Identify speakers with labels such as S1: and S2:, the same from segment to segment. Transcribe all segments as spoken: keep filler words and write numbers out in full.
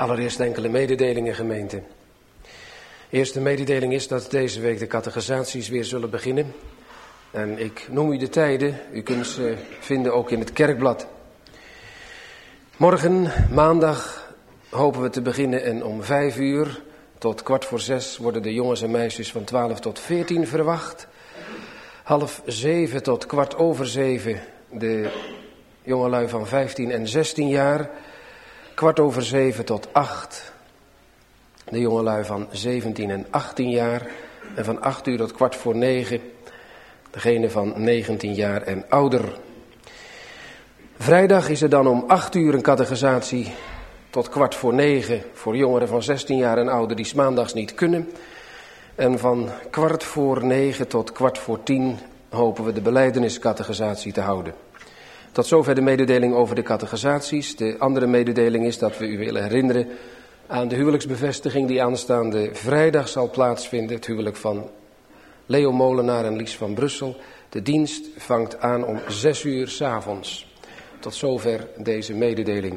S1: Allereerst enkele mededelingen, gemeente. Eerste mededeling is dat deze week de catechisaties weer zullen beginnen. En ik noem u de tijden, u kunt ze vinden ook in het kerkblad. Morgen, maandag, hopen we te beginnen en om vijf uur tot kwart voor zes worden de jongens en meisjes van twaalf tot veertien verwacht. Half zeven tot kwart over zeven de jongelui van vijftien en zestien jaar. Kwart over zeven tot acht de jongelui van zeventien en achttien jaar. En van acht uur tot kwart voor negen degene van negentien jaar en ouder. Vrijdag is er dan om acht uur een catechisatie tot kwart voor negen voor jongeren van zestien jaar en ouder die 's maandags niet kunnen. En van kwart voor negen tot kwart voor tien hopen we de belijdeniscatechisatie te houden. Tot zover de mededeling over de catechisaties. De andere mededeling is dat we u willen herinneren aan de huwelijksbevestiging die aanstaande vrijdag zal plaatsvinden. Het huwelijk van Leo Molenaar en Lies van Brussel. De dienst vangt aan om zes uur 's avonds. Tot zover deze mededeling.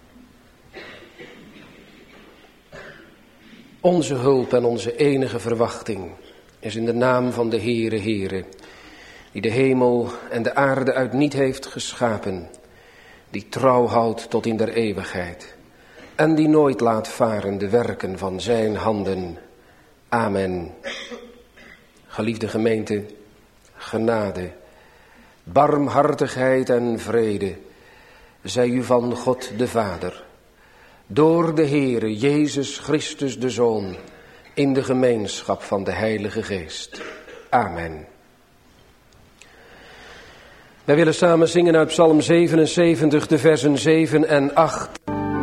S1: Onze hulp en onze enige verwachting is in de naam van de Heere Heere, die de hemel en de aarde uit niet heeft geschapen, die trouw houdt tot in der eeuwigheid en die nooit laat varen de werken van zijn handen. Amen. Geliefde gemeente, genade, barmhartigheid en vrede zij u van God de Vader, door de Heere Jezus Christus de Zoon, in de gemeenschap van de Heilige Geest. Amen. Wij willen samen zingen uit Psalm zevenenzeventig, de versen zeven en acht.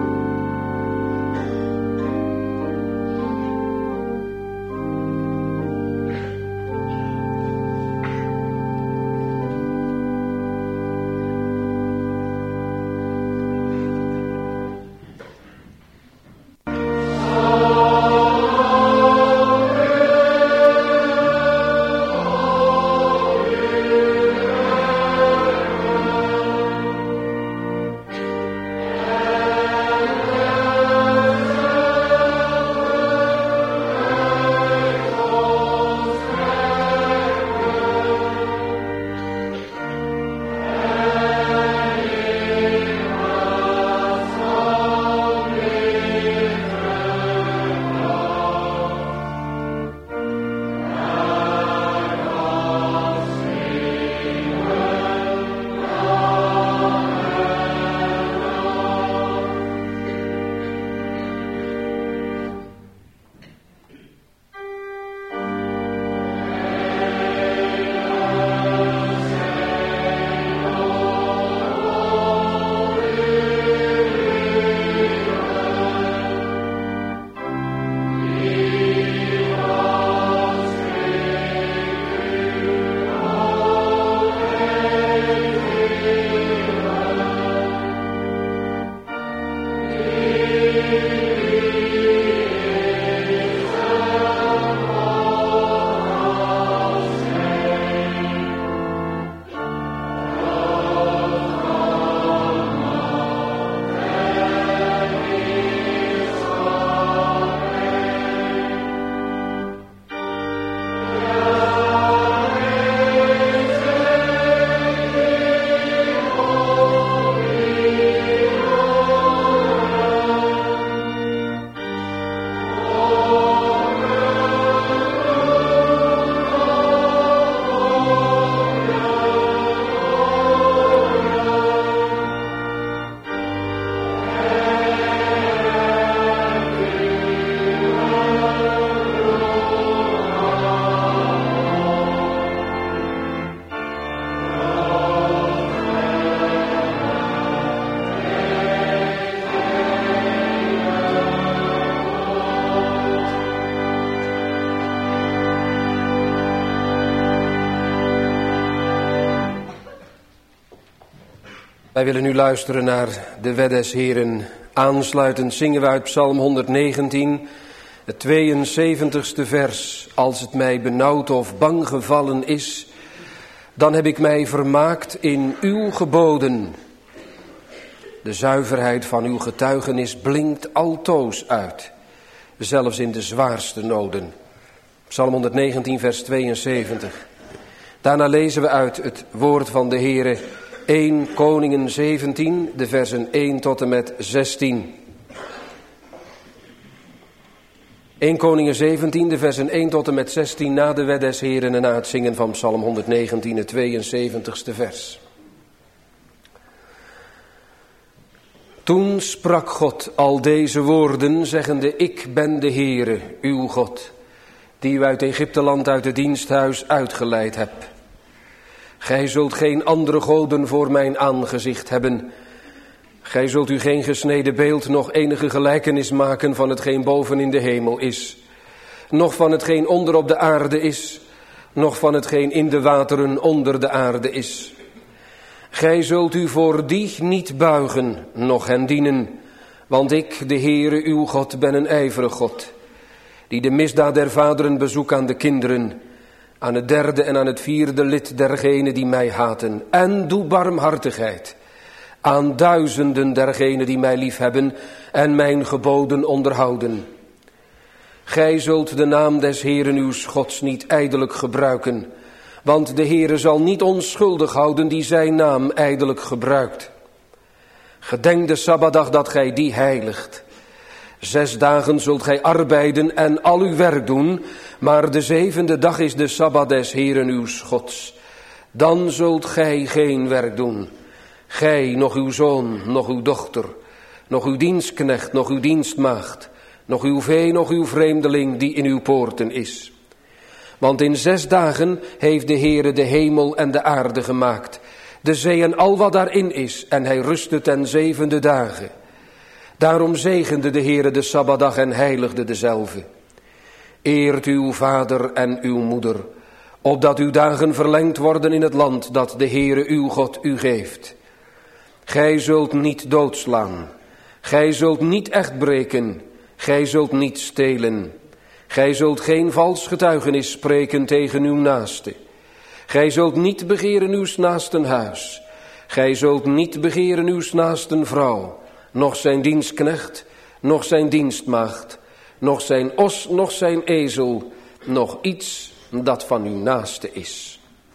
S1: Wij willen nu luisteren naar de wet des Heren. Aansluitend zingen we uit Psalm honderdnegentien, het tweeënzeventigste vers. Als het mij benauwd of bang gevallen is, dan heb ik mij vermaakt in uw geboden. De zuiverheid van uw getuigenis blinkt altoos uit, zelfs in de zwaarste noden. Psalm honderdnegentien, vers tweeënzeventig. Daarna lezen we uit het woord van de Heere eerste Koningen zeventien, de versen één tot en met zestien. eerste Koningen zeventien, de versen één tot en met zestien, na de wet des Heeren en na het zingen van Psalm honderdnegentien, het tweeënzeventigste vers. Toen sprak God al deze woorden, zeggende: Ik ben de Heere, uw God, die u uit Egypteland uit het diensthuis uitgeleid heb. Gij zult geen andere goden voor mijn aangezicht hebben. Gij zult u geen gesneden beeld, nog enige gelijkenis maken van hetgeen boven in de hemel is, noch van hetgeen onder op de aarde is, noch van hetgeen in de wateren onder de aarde is. Gij zult u voor die niet buigen, noch hen dienen, want ik, de Heere uw God, ben een ijverig God, die de misdaad der vaderen bezoek aan de kinderen, aan het derde en aan het vierde lid dergenen die mij haten, en doe barmhartigheid aan duizenden dergenen die mij liefhebben en mijn geboden onderhouden. Gij zult de naam des Heeren uw Gods niet ijdelijk gebruiken, want de Heere zal niet onschuldig houden die zijn naam ijdelijk gebruikt. Gedenk de Sabbatdag dat gij die heiligt. Zes dagen zult gij arbeiden en al uw werk doen, maar de zevende dag is de Sabbat des Heeren uw Gods. Dan zult gij geen werk doen. Gij, nog uw zoon, nog uw dochter, nog uw dienstknecht, nog uw dienstmaagd, nog uw vee, nog uw vreemdeling die in uw poorten is. Want in zes dagen heeft de Heere de hemel en de aarde gemaakt, de zee en al wat daarin is, en hij rustte ten zevende dagen. Daarom zegende de Heere de Sabbatdag en heiligde dezelve. Eert uw vader en uw moeder, opdat uw dagen verlengd worden in het land dat de Heere uw God u geeft. Gij zult niet doodslaan, gij zult niet echt breken, gij zult niet stelen. Gij zult geen vals getuigenis spreken tegen uw naaste. Gij zult niet begeren uw naasten huis. Gij zult niet begeren uw naasten vrouw, noch zijn dienstknecht, noch zijn dienstmaagd, noch zijn os, noch zijn ezel, noch iets dat van uw naaste is.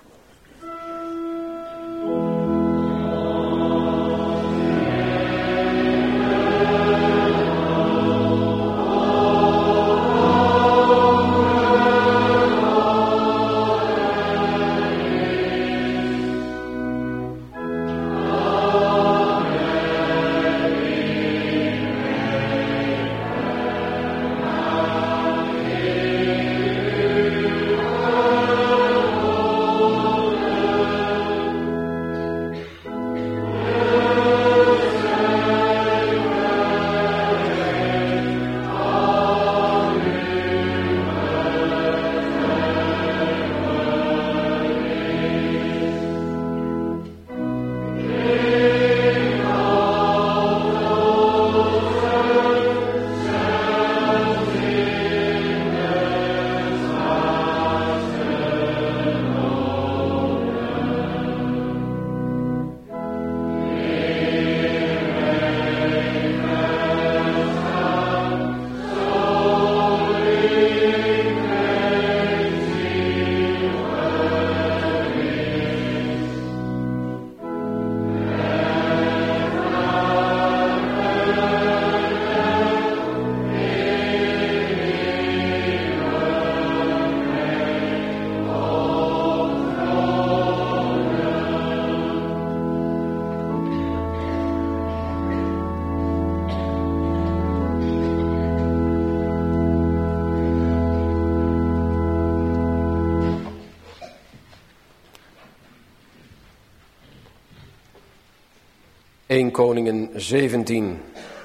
S1: eerste Koningen zeventien.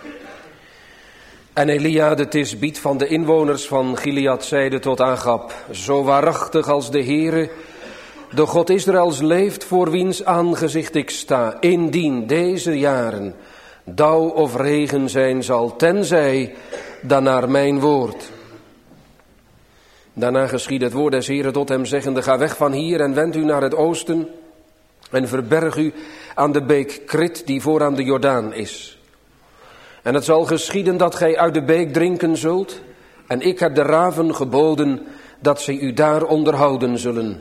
S1: En Elia de Tisbiet van de inwoners van Gilead zeide tot Agab: Zo waarachtig als de Heere, de God Israëls leeft, voor wiens aangezicht ik sta, indien deze jaren dauw of regen zijn zal, tenzij dan naar mijn woord. Daarna geschiedde het woord des Heeren tot hem, zeggende: Ga weg van hier en wend u naar het oosten en verberg u aan de beek Krit die voor aan de Jordaan is. En het zal geschieden dat gij uit de beek drinken zult, en ik heb de raven geboden dat zij u daar onderhouden zullen.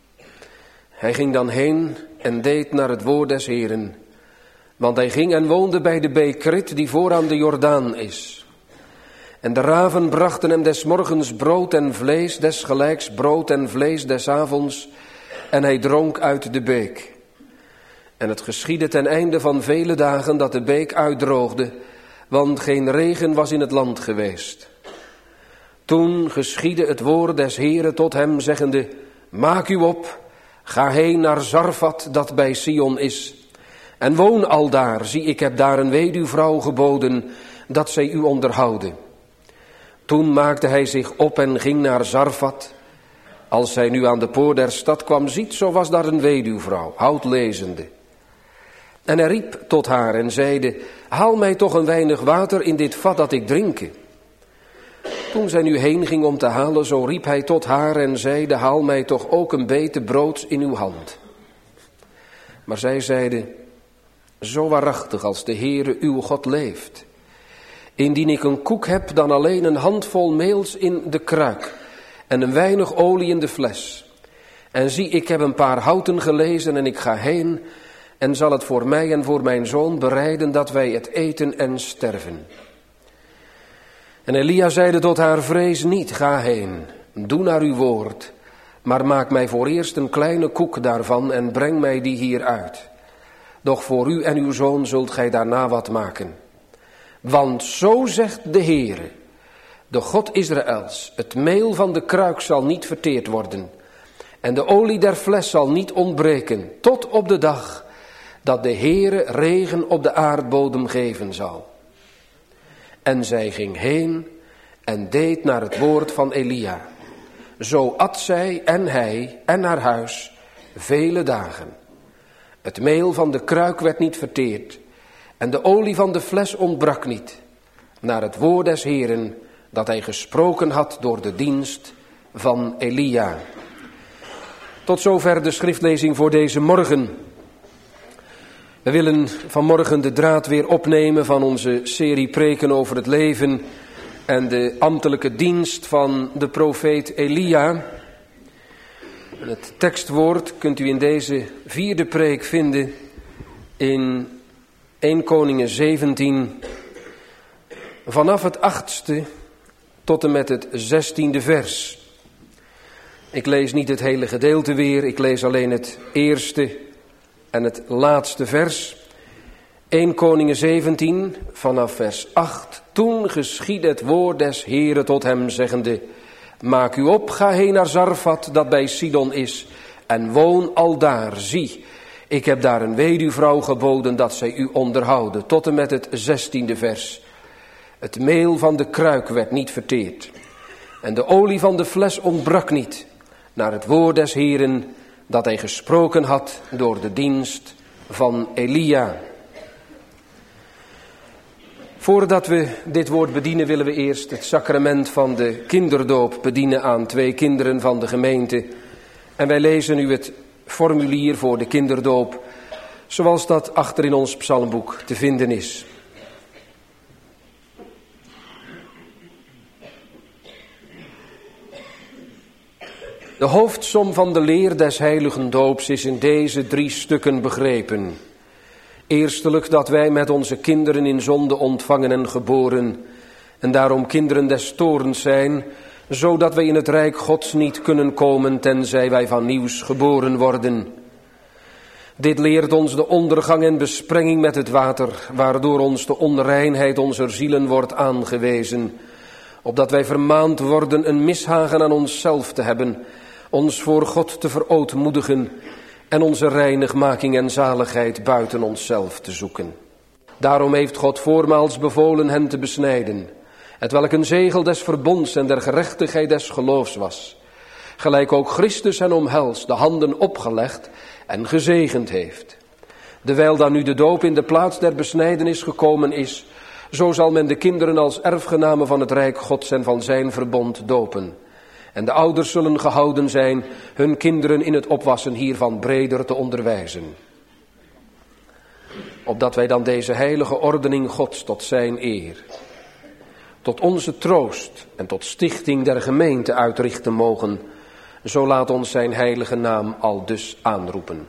S1: Hij ging dan heen en deed naar het woord des Heeren, want hij ging en woonde bij de beek Krit die voor aan de Jordaan is. En de raven brachten hem des morgens brood en vlees, des gelijks brood en vlees des avonds, en hij dronk uit de beek. En het geschiedde ten einde van vele dagen dat de beek uitdroogde, want geen regen was in het land geweest. Toen geschiedde het woord des Heeren tot hem, zeggende, maak u op, ga heen naar Zarfat dat bij Sion is, en woon aldaar. Zie, ik heb daar een weduwvrouw geboden, dat zij u onderhouden. Toen maakte hij zich op en ging naar Zarfat. Als hij nu aan de poort der stad kwam, ziet, zo was daar een weduwvrouw, houtlezende. En hij riep tot haar en zeide, haal mij toch een weinig water in dit vat dat ik drinke. Toen zij nu heen ging om te halen, zo riep hij tot haar en zeide, haal mij toch ook een bete broods in uw hand. Maar zij zeide, zo waarachtig als de Heere uw God leeft. Indien ik een koek heb, dan alleen een handvol meels in de kruik en een weinig olie in de fles. En zie, ik heb een paar houten gelezen en ik ga heen en zal het voor mij en voor mijn zoon bereiden dat wij het eten en sterven. En Elia zeide tot haar, vrees niet, ga heen, doe naar uw woord, maar maak mij voor eerst een kleine koek daarvan en breng mij die hier uit. Doch voor u en uw zoon zult gij daarna wat maken. Want zo zegt de Heere, de God Israëls, het meel van de kruik zal niet verteerd worden en de olie der fles zal niet ontbreken, tot op de dag dat de Heere regen op de aardbodem geven zal. En zij ging heen en deed naar het woord van Elia. Zo at zij en hij en haar huis vele dagen. Het meel van de kruik werd niet verteerd en de olie van de fles ontbrak niet, naar het woord des Heeren dat hij gesproken had door de dienst van Elia. Tot zover de schriftlezing voor deze morgen. We willen vanmorgen de draad weer opnemen van onze serie preken over het leven en de ambtelijke dienst van de profeet Elia. En het tekstwoord kunt u in deze vierde preek vinden in eerste Koningen zeventien, vanaf het achtste tot en met het zestiende vers. Ik lees niet het hele gedeelte weer, ik lees alleen het eerste en het laatste vers. eerste Koningen zeventien, vanaf vers acht. Toen geschiedde het woord des Heeren tot hem, zeggende, maak u op, ga heen naar Zarfat, dat bij Sidon is, en woon aldaar. Zie, ik heb daar een weduwvrouw geboden, dat zij u onderhouden. Tot en met het zestiende vers. Het meel van de kruik werd niet verteerd, en de olie van de fles ontbrak niet, naar het woord des Heeren, dat hij gesproken had door de dienst van Elia. Voordat we dit woord bedienen, willen we eerst het sacrament van de kinderdoop bedienen aan twee kinderen van de gemeente. En wij lezen nu het formulier voor de kinderdoop, zoals dat achter in ons psalmboek te vinden is. De hoofdsom van de leer des heiligendoops is in deze drie stukken begrepen. Eerstelijk dat wij met onze kinderen in zonde ontvangen en geboren, en daarom kinderen des toorns zijn, zodat wij in het rijk Gods niet kunnen komen, tenzij wij van nieuws geboren worden. Dit leert ons de ondergang en besprenging met het water, waardoor ons de onreinheid onze zielen wordt aangewezen, opdat wij vermaand worden een mishagen aan onszelf te hebben, ons voor God te verootmoedigen en onze reinigmaking en zaligheid buiten onszelf te zoeken. Daarom heeft God voormaals bevolen hen te besnijden, hetwelk een zegel des verbonds en der gerechtigheid des geloofs was, gelijk ook Christus hen omhelst, de handen opgelegd en gezegend heeft. Dewijl dan nu de doop in de plaats der besnijdenis gekomen is, zo zal men de kinderen als erfgenamen van het rijk Gods en van zijn verbond dopen. En de ouders zullen gehouden zijn hun kinderen in het opwassen hiervan breder te onderwijzen. opdat wij dan deze heilige ordening Gods tot zijn eer, tot onze troost en tot stichting der gemeente uitrichten mogen, zo laat ons zijn heilige naam aldus aanroepen.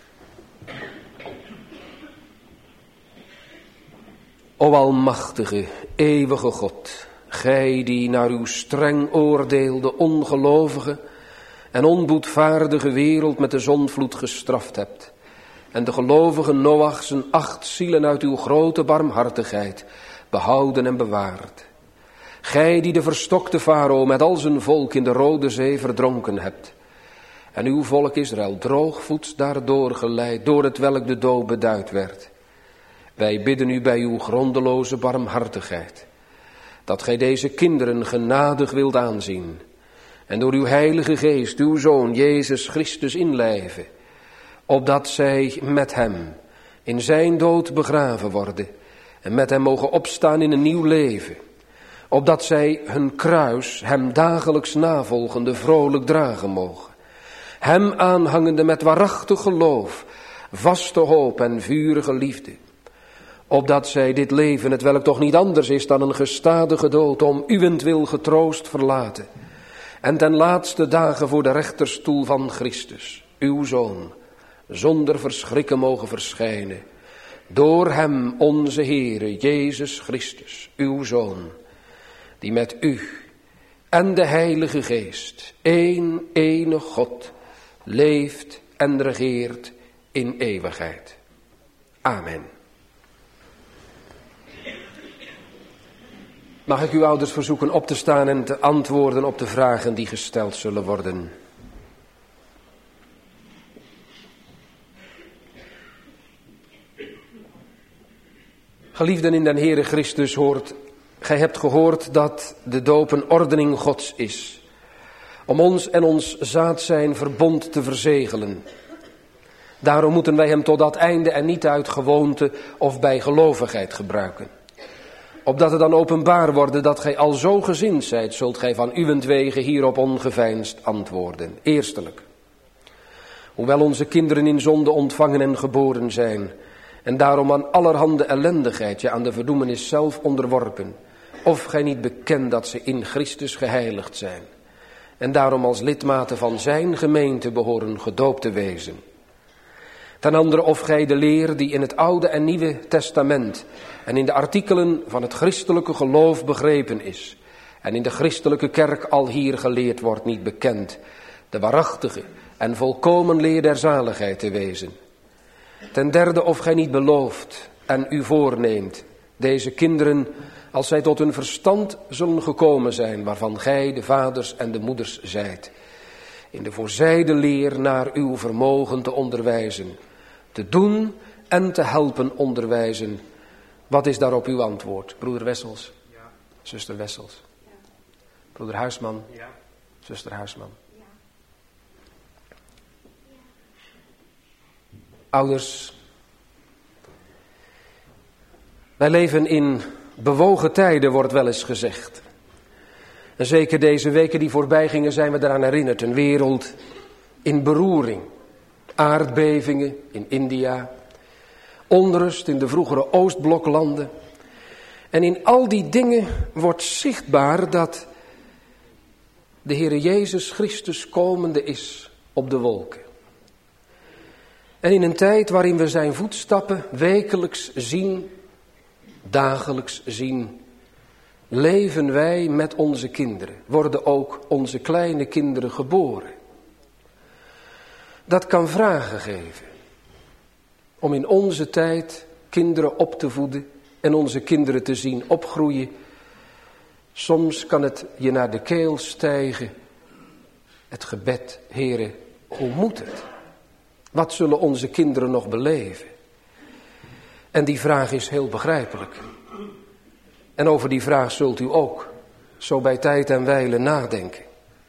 S1: O almachtige, eeuwige God, gij die naar uw streng oordeel de ongelovige en onboedvaardige wereld met de zondvloed gestraft hebt, en de gelovige Noach zijn acht zielen uit uw grote barmhartigheid behouden en bewaard. Gij die de verstokte farao met al zijn volk in de Rode Zee verdronken hebt, en uw volk Israël droogvoets daardoor geleid, door het welk de dood beduid werd. Wij bidden u bij uw grondeloze barmhartigheid, dat gij deze kinderen genadig wilt aanzien, en door uw heilige geest, uw Zoon, Jezus Christus inlijven, opdat zij met hem in zijn dood begraven worden, en met hem mogen opstaan in een nieuw leven, opdat zij hun kruis, hem dagelijks navolgende, vrolijk dragen mogen, hem aanhangende met waarachtig geloof, vaste hoop en vurige liefde, opdat zij dit leven, het welk toch niet anders is dan een gestadige dood, om uwentwil getroost verlaten, en ten laatste dagen voor de rechterstoel van Christus, uw Zoon, zonder verschrikken mogen verschijnen, door hem onze Heere Jezus Christus, uw Zoon, die met u en de Heilige Geest, één enige God, leeft en regeert in eeuwigheid. Amen. Mag ik uw ouders verzoeken op te staan en te antwoorden op de vragen die gesteld zullen worden. Geliefden in den Heere Christus, hoort, gij hebt gehoord dat de doop een ordening Gods is, om ons en ons zaad zijn verbond te verzegelen. Daarom moeten wij hem tot dat einde en niet uit gewoonte of bij gelovigheid gebruiken. Opdat het dan openbaar worden dat gij al zo gezind zijt, zult gij van uwentwege hierop ongeveinsd antwoorden. Eerstelijk, hoewel onze kinderen in zonde ontvangen en geboren zijn, en daarom aan allerhande ellendigheid, ja aan de verdoemenis zelf onderworpen, of gij niet bekent dat ze in Christus geheiligd zijn, en daarom als lidmaten van zijn gemeente behoren gedoopt te wezen. Ten andere of gij de leer die in het Oude en Nieuwe Testament en in de artikelen van het christelijke geloof begrepen is, en in de christelijke kerk al hier geleerd wordt, niet bekend, de waarachtige en volkomen leer der zaligheid te wezen. Ten derde of gij niet belooft en u voorneemt deze kinderen, als zij tot hun verstand zullen gekomen zijn, waarvan gij de vaders en de moeders zijt, in de voorzijde leer naar uw vermogen te onderwijzen, te doen en te helpen onderwijzen. Wat is daarop uw antwoord? Broeder Wessels? Ja. Zuster Wessels? Ja. Broeder Huisman? Ja. Zuster Huisman? Ja. Ouders, wij leven in bewogen tijden, wordt wel eens gezegd. En zeker deze weken die voorbij gingen zijn we eraan herinnerd. Een wereld in beroering. Aardbevingen in India. Onrust in de vroegere Oostbloklanden. En in al die dingen wordt zichtbaar dat de Heere Jezus Christus komende is op de wolken. En in een tijd waarin we zijn voetstappen wekelijks zien, dagelijks zien, leven wij met onze kinderen, worden ook onze kleine kinderen geboren. Dat kan vragen geven om in onze tijd kinderen op te voeden en onze kinderen te zien opgroeien. Soms kan het je naar de keel stijgen, het gebed, Heere, hoe moet het? Wat zullen onze kinderen nog beleven? En die vraag is heel begrijpelijk. En over die vraag zult u ook zo bij tijd en wijle nadenken.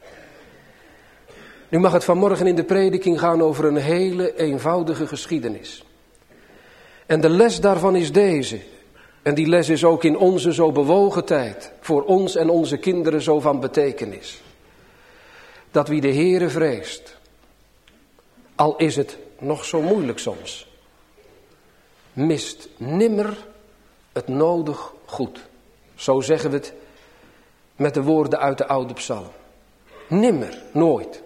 S1: Nu mag het vanmorgen in de prediking gaan over een hele eenvoudige geschiedenis. En de les daarvan is deze. En die les is ook in onze zo bewogen tijd, voor ons en onze kinderen zo van betekenis. Dat wie de Heere vreest, al is het nog zo moeilijk soms, mist nimmer het nodig goed. Zo zeggen we het met de woorden uit de oude psalm. Nimmer, nooit.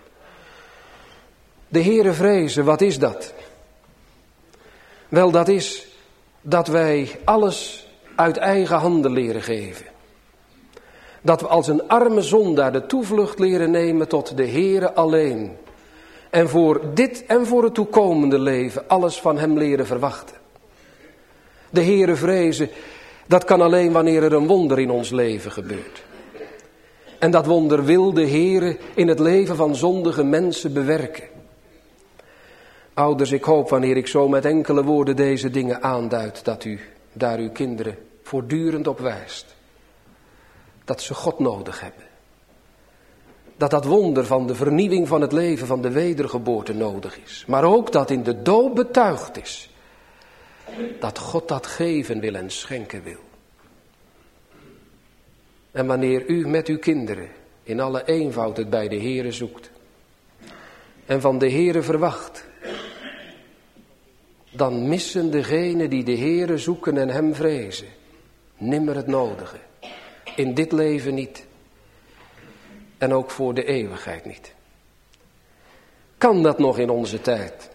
S1: De Heere vrezen, wat is dat? Wel, dat is dat wij alles uit eigen handen leren geven. Dat we als een arme zondaar de toevlucht leren nemen tot de Heere alleen. En voor dit en voor het toekomende leven alles van hem leren verwachten. De Heere vrezen, dat kan alleen wanneer er een wonder in ons leven gebeurt. En dat wonder wil de Heere in het leven van zondige mensen bewerken. Ouders, ik hoop wanneer ik zo met enkele woorden deze dingen aanduid, dat u daar uw kinderen voortdurend op wijst. Dat ze God nodig hebben. Dat dat wonder van de vernieuwing van het leven, van de wedergeboorte nodig is. Maar ook dat in de doop betuigd is. Dat God dat geven wil en schenken wil. En wanneer u met uw kinderen in alle eenvoud het bij de Heere zoekt. En van de Heere verwacht. Dan missen degenen die de Heere zoeken en hem vrezen nimmer het nodige. In dit leven niet. En ook voor de eeuwigheid niet. Kan dat nog in onze tijd?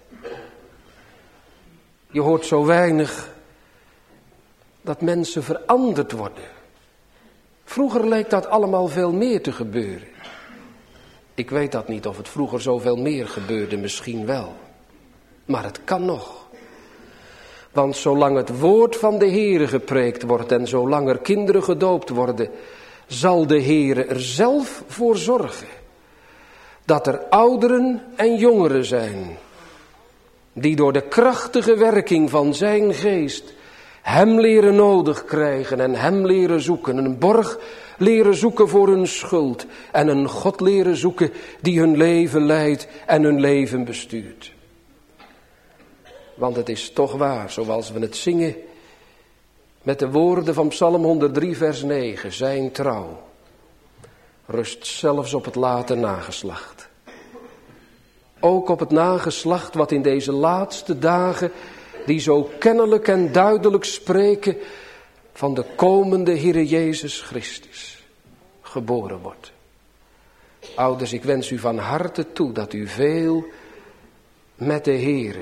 S1: Je hoort zo weinig dat mensen veranderd worden. Vroeger leek dat allemaal veel meer te gebeuren. Ik weet dat niet of het vroeger zoveel meer gebeurde, misschien wel. Maar het kan nog. Want zolang het woord van de Heere gepreekt wordt en zolang er kinderen gedoopt worden, zal de Heere er zelf voor zorgen dat er ouderen en jongeren zijn die door de krachtige werking van zijn geest hem leren nodig krijgen en hem leren zoeken. Een borg leren zoeken voor hun schuld en een God leren zoeken die hun leven leidt en hun leven bestuurt. Want het is toch waar, zoals we het zingen met de woorden van Psalm honderddrie vers negen. Zijn trouw rust zelfs op het late nageslacht. Ook op het nageslacht wat in deze laatste dagen, die zo kennelijk en duidelijk spreken van de komende Heere Jezus Christus, geboren wordt. Ouders, ik wens u van harte toe dat u veel met de Heere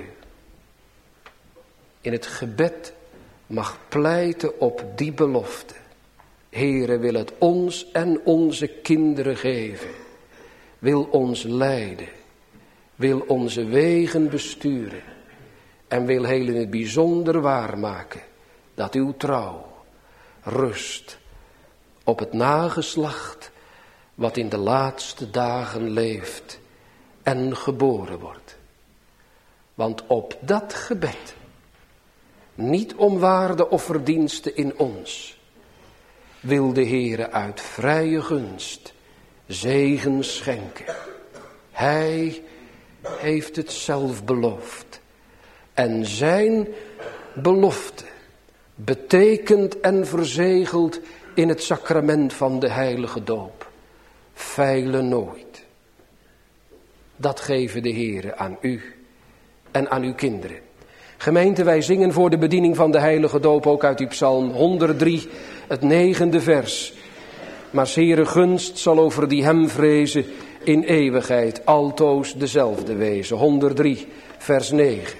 S1: in het gebed mag pleiten op die belofte. Heere wil het ons en onze kinderen geven. Wil ons leiden. Wil onze wegen besturen. En wil heel in het bijzonder waarmaken dat uw trouw rust op het nageslacht wat in de laatste dagen leeft en geboren wordt. Want op dat gebed, niet om waarde of verdienste in ons, wil de Heere uit vrije gunst zegen schenken. Hij heeft het zelf beloofd. En zijn belofte betekent en verzegelt in het sacrament van de heilige doop. Feilen nooit. Dat geven de Heere aan u en aan uw kinderen. Gemeente, wij zingen voor de bediening van de heilige doop ook uit die psalm honderddrie, het negende vers. Maar 's Heere gunst zal over die hem vrezen in eeuwigheid altoos dezelfde wezen. honderddrie, vers negen.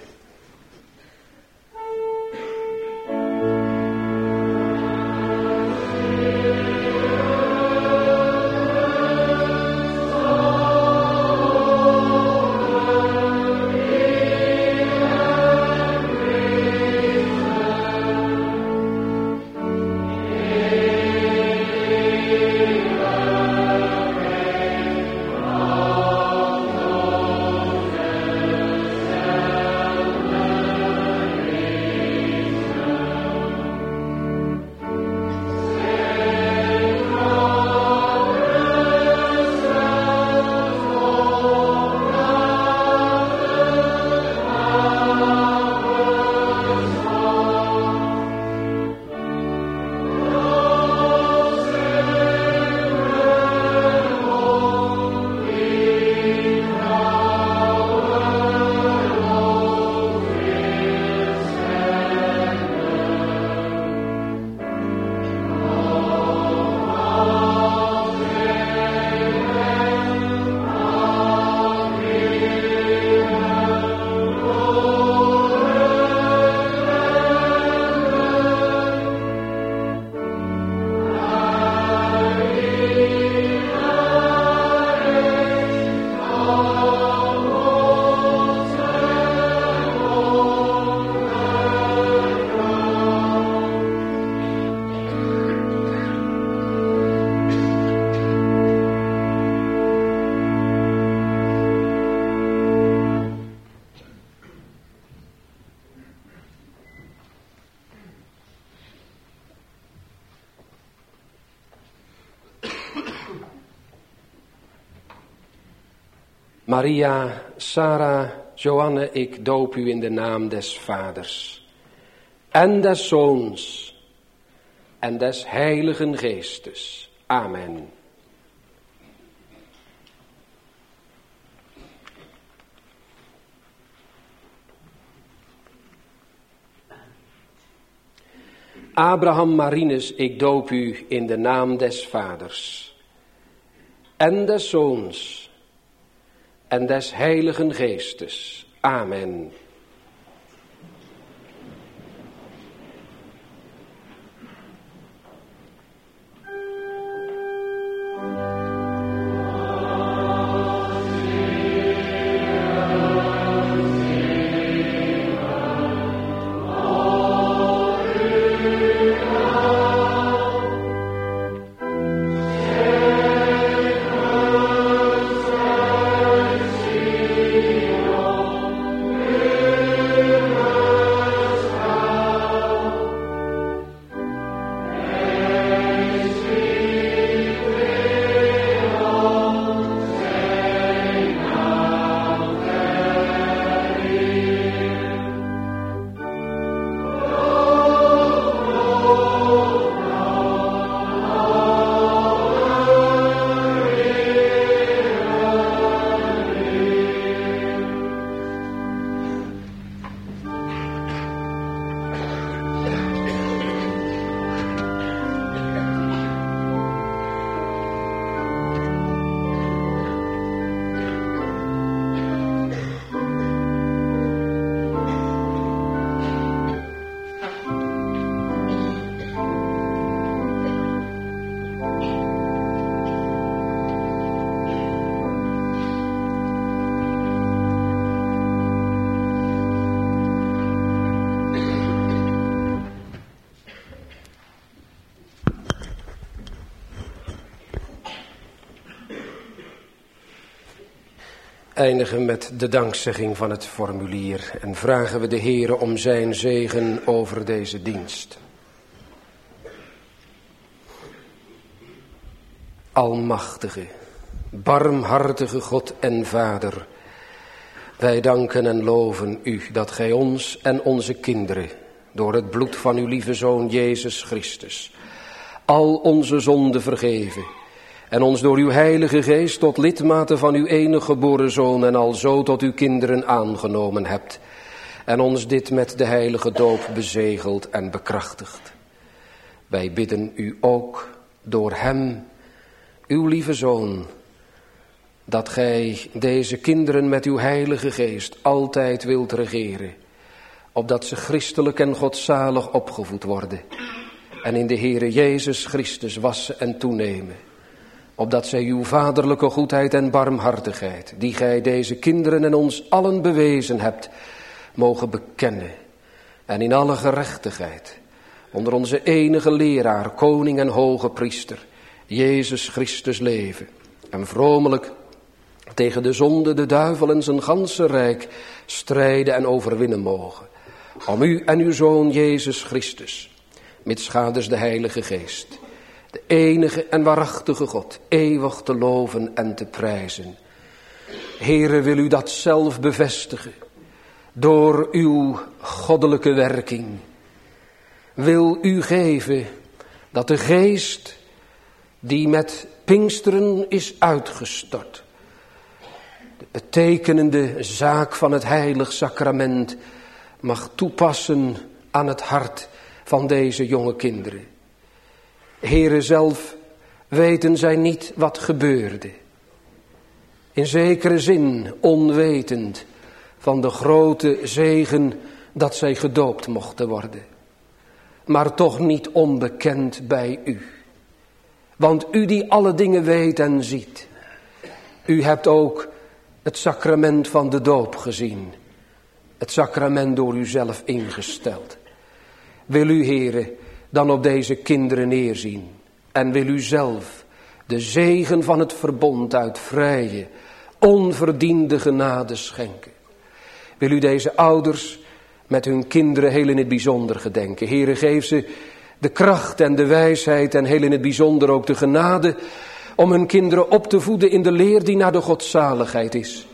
S1: Maria, Sarah, Johanne, ik doop u in de naam des Vaders en des Zoons en des Heiligen Geestes. Amen. Abraham Marinus, ik doop u in de naam des Vaders en des Zoons en des Heiligen Geestes. Amen. Eindigen met de dankzegging van het formulier en vragen we de Heere om zijn zegen over deze dienst. Almachtige, barmhartige God en Vader, wij danken en loven u dat gij ons en onze kinderen door het bloed van uw lieve Zoon Jezus Christus al onze zonden vergeven en ons door uw Heilige Geest tot lidmaten van uw enige geboren Zoon en alzo tot uw kinderen aangenomen hebt en ons dit met de heilige doop bezegeld en bekrachtigt. Wij bidden u ook door hem, uw lieve Zoon, dat gij deze kinderen met uw Heilige Geest altijd wilt regeren, opdat ze christelijk en godzalig opgevoed worden en in de Heere Jezus Christus wassen en toenemen, opdat zij uw vaderlijke goedheid en barmhartigheid, die gij deze kinderen en ons allen bewezen hebt, mogen bekennen en in alle gerechtigheid onder onze enige leraar, koning en hoge priester, Jezus Christus leven en vromelijk tegen de zonde, de duivel en zijn ganse rijk strijden en overwinnen mogen. Om u en uw Zoon Jezus Christus, mitsgaders de Heilige Geest, de enige en waarachtige God, eeuwig te loven en te prijzen. Heere, wil u dat zelf bevestigen door uw goddelijke werking. Wil u geven dat de Geest die met Pinksteren is uitgestort, de betekenende zaak van het heilig sacrament, mag toepassen aan het hart van deze jonge kinderen. Heere, zelf weten zij niet wat gebeurde. In zekere zin onwetend van de grote zegen dat zij gedoopt mochten worden. Maar toch niet onbekend bij u. Want u die alle dingen weet en ziet. U hebt ook het sacrament van de doop gezien. Het sacrament door u zelf ingesteld. Wil u, Heere, dan op deze kinderen neerzien. En wil u zelf de zegen van het verbond uit vrije, onverdiende genade schenken. Wil u deze ouders met hun kinderen heel in het bijzonder gedenken. Heere, geef ze de kracht en de wijsheid en heel in het bijzonder ook de genade om hun kinderen op te voeden in de leer die naar de godzaligheid is.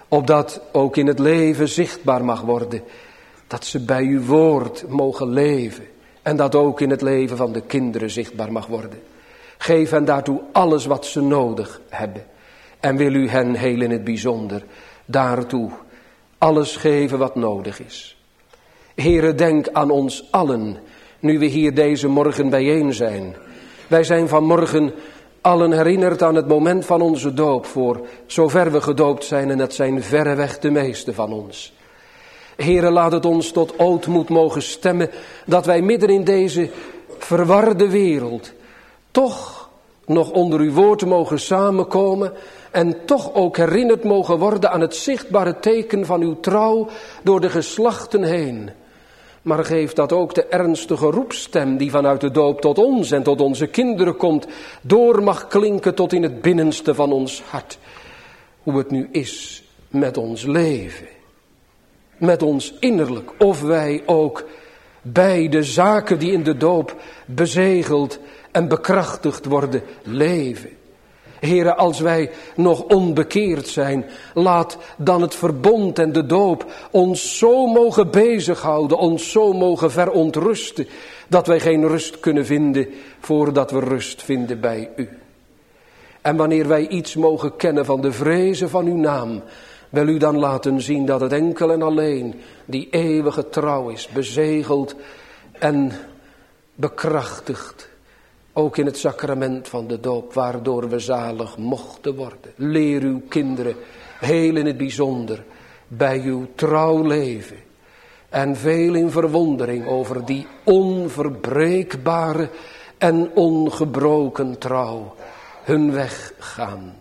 S1: opdat ook in het leven zichtbaar mag worden dat ze bij uw woord mogen leven. En dat ook in het leven van de kinderen zichtbaar mag worden. Geef hen daartoe alles wat ze nodig hebben. En wil u hen heel in het bijzonder daartoe alles geven wat nodig is. Heere, denk aan ons allen, nu we hier deze morgen bijeen zijn. Wij zijn vanmorgen allen herinnerd aan het moment van onze doop, voor zover we gedoopt zijn, en dat zijn verreweg de meeste van ons. Heere, laat het ons tot ootmoed mogen stemmen, dat wij midden in deze verwarde wereld toch nog onder uw woord mogen samenkomen en toch ook herinnerd mogen worden aan het zichtbare teken van uw trouw door de geslachten heen. Maar geef dat ook de ernstige roepstem die vanuit de doop tot ons en tot onze kinderen komt, door mag klinken tot in het binnenste van ons hart. Hoe het nu is met ons leven, met ons innerlijk, of wij ook bij de zaken die in de doop bezegeld en bekrachtigd worden, leven. Heere, als wij nog onbekeerd zijn, laat dan het verbond en de doop ons zo mogen bezighouden, ons zo mogen verontrusten, dat wij geen rust kunnen vinden voordat we rust vinden bij u. En wanneer wij iets mogen kennen van de vrezen van uw naam, wil u dan laten zien dat het enkel en alleen die eeuwige trouw is, bezegeld en bekrachtigd. Ook in het sacrament van de doop, waardoor we zalig mochten worden. Leer uw kinderen, heel in het bijzonder, bij uw trouw leven. En veel in verwondering over die onverbreekbare en ongebroken trouw hun weg gaan.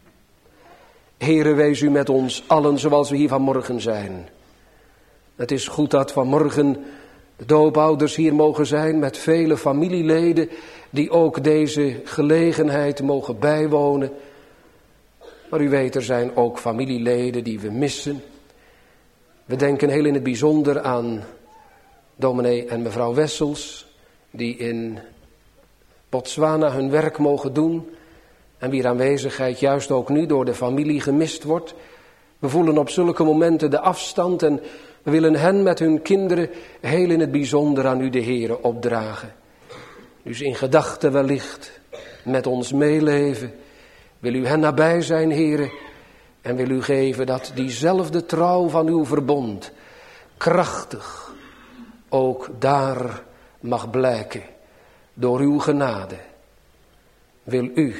S1: Heere, wees u met ons allen zoals we hier vanmorgen zijn. Het is goed dat vanmorgen de doopouders hier mogen zijn met vele familieleden die ook deze gelegenheid mogen bijwonen. Maar u weet, er zijn ook familieleden die we missen. We denken heel in het bijzonder aan dominee en mevrouw Wessels, die in Botswana hun werk mogen doen en wier aanwezigheid juist ook nu door de familie gemist wordt. We voelen op zulke momenten de afstand en we willen hen met hun kinderen heel in het bijzonder aan u de Heere opdragen. Dus in gedachten wellicht met ons meeleven. Wil u hen nabij zijn, Heere, en wil u geven dat diezelfde trouw van uw verbond krachtig ook daar mag blijken door uw genade. Wil u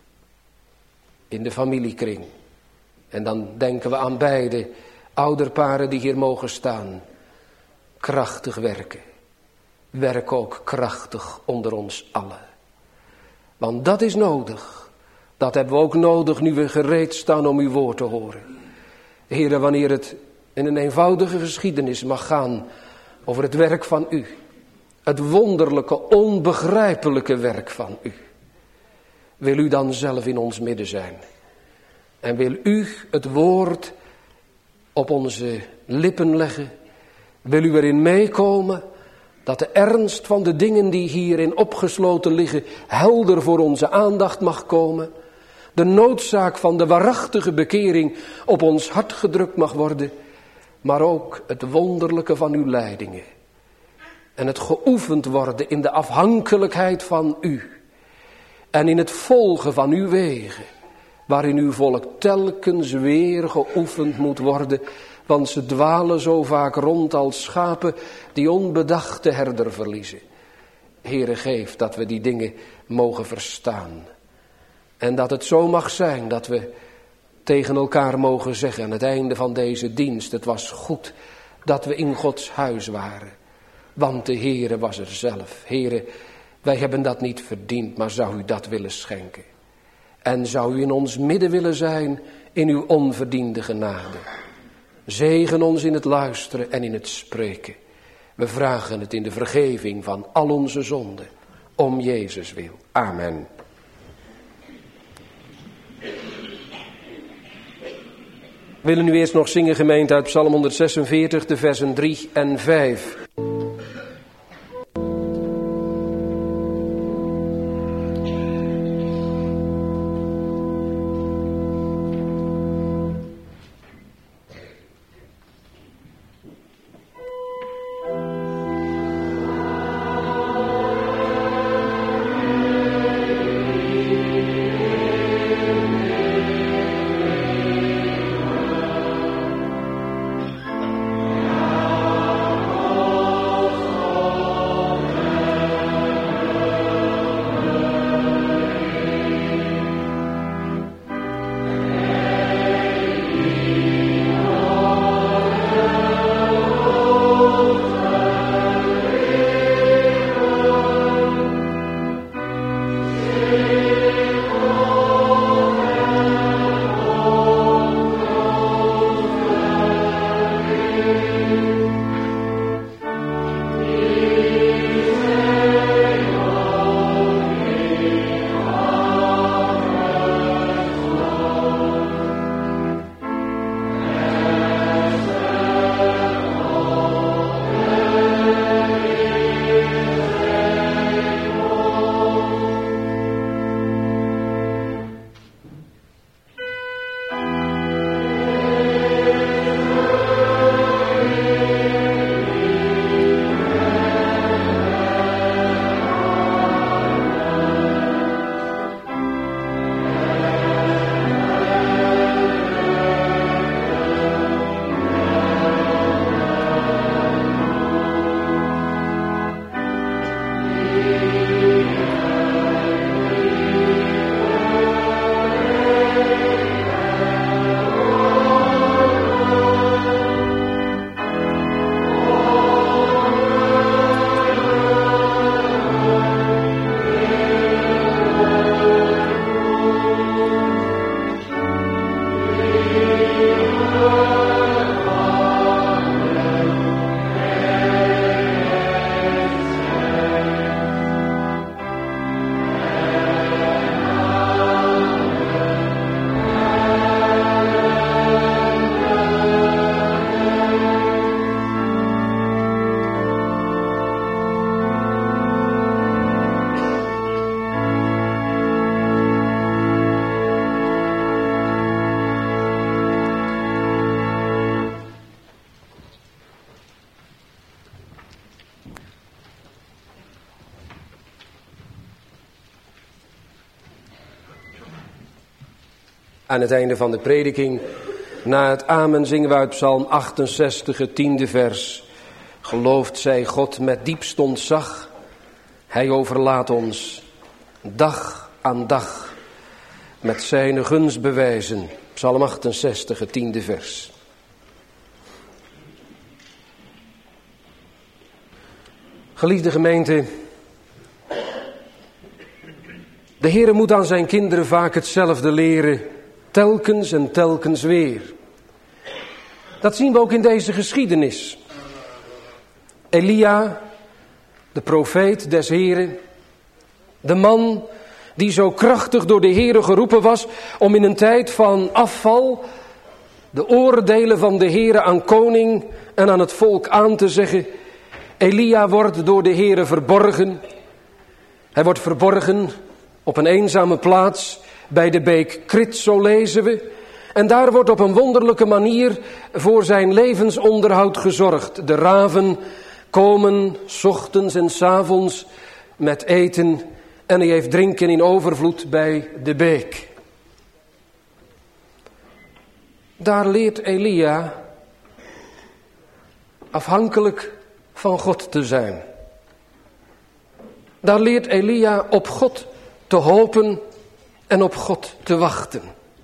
S1: in de familiekring, en dan denken we aan beide ouderparen die hier mogen staan, krachtig werken. Werk ook krachtig onder ons allen. Want dat is nodig. Dat hebben we ook nodig nu we gereed staan om uw woord te horen. Heere, wanneer het in een eenvoudige geschiedenis mag gaan over het werk van u. Het wonderlijke, onbegrijpelijke werk van u. Wil u dan zelf in ons midden zijn. En wil u het woord op onze lippen leggen. Wil u erin meekomen dat de ernst van de dingen die hierin opgesloten liggen helder voor onze aandacht mag komen. De noodzaak van de waarachtige bekering op ons hart gedrukt mag worden. Maar ook het wonderlijke van uw leidingen. En het geoefend worden in de afhankelijkheid van u. En in het volgen van uw wegen. Waarin uw volk telkens weer geoefend moet worden. Want ze dwalen zo vaak rond als schapen die onbedacht de herder verliezen. Heere, geef dat we die dingen mogen verstaan. En dat het zo mag zijn dat we tegen elkaar mogen zeggen aan het einde van deze dienst. Het was goed dat we in Gods huis waren. Want de Heere was er zelf. Heere, wij hebben dat niet verdiend, maar zou u dat willen schenken. En zou u in ons midden willen zijn in uw onverdiende genade. Zegen ons in het luisteren en in het spreken. We vragen het in de vergeving van al onze zonden. Om Jezus wil. Amen. We willen nu eerst nog zingen, gemeente, uit Psalm honderdzesenveertig, de versen drie en vijf. Aan het einde van de prediking, na het amen, zingen we uit Psalm achtenzestig, het tiende vers. Geloofd zij God met diepst ontzag, hij overlaat ons dag aan dag met zijn gunstbewijzen. Psalm achtenzestig, het tiende vers. Geliefde gemeente, de Heere moet aan zijn kinderen vaak hetzelfde leren, telkens en telkens weer. Dat zien we ook in deze geschiedenis. Elia, de profeet des Heeren, de man die zo krachtig door de Heere geroepen was om in een tijd van afval de oordelen van de Heere aan koning en aan het volk aan te zeggen. Elia wordt door de Heere verborgen. Hij wordt verborgen op een eenzame plaats bij de beek Krit, zo lezen we. En daar wordt op een wonderlijke manier voor zijn levensonderhoud gezorgd. De raven komen 's ochtends en 's avonds met eten en hij heeft drinken in overvloed bij de beek. Daar leert Elia afhankelijk van God te zijn. Daar leert Elia op God te hopen en op God te wachten.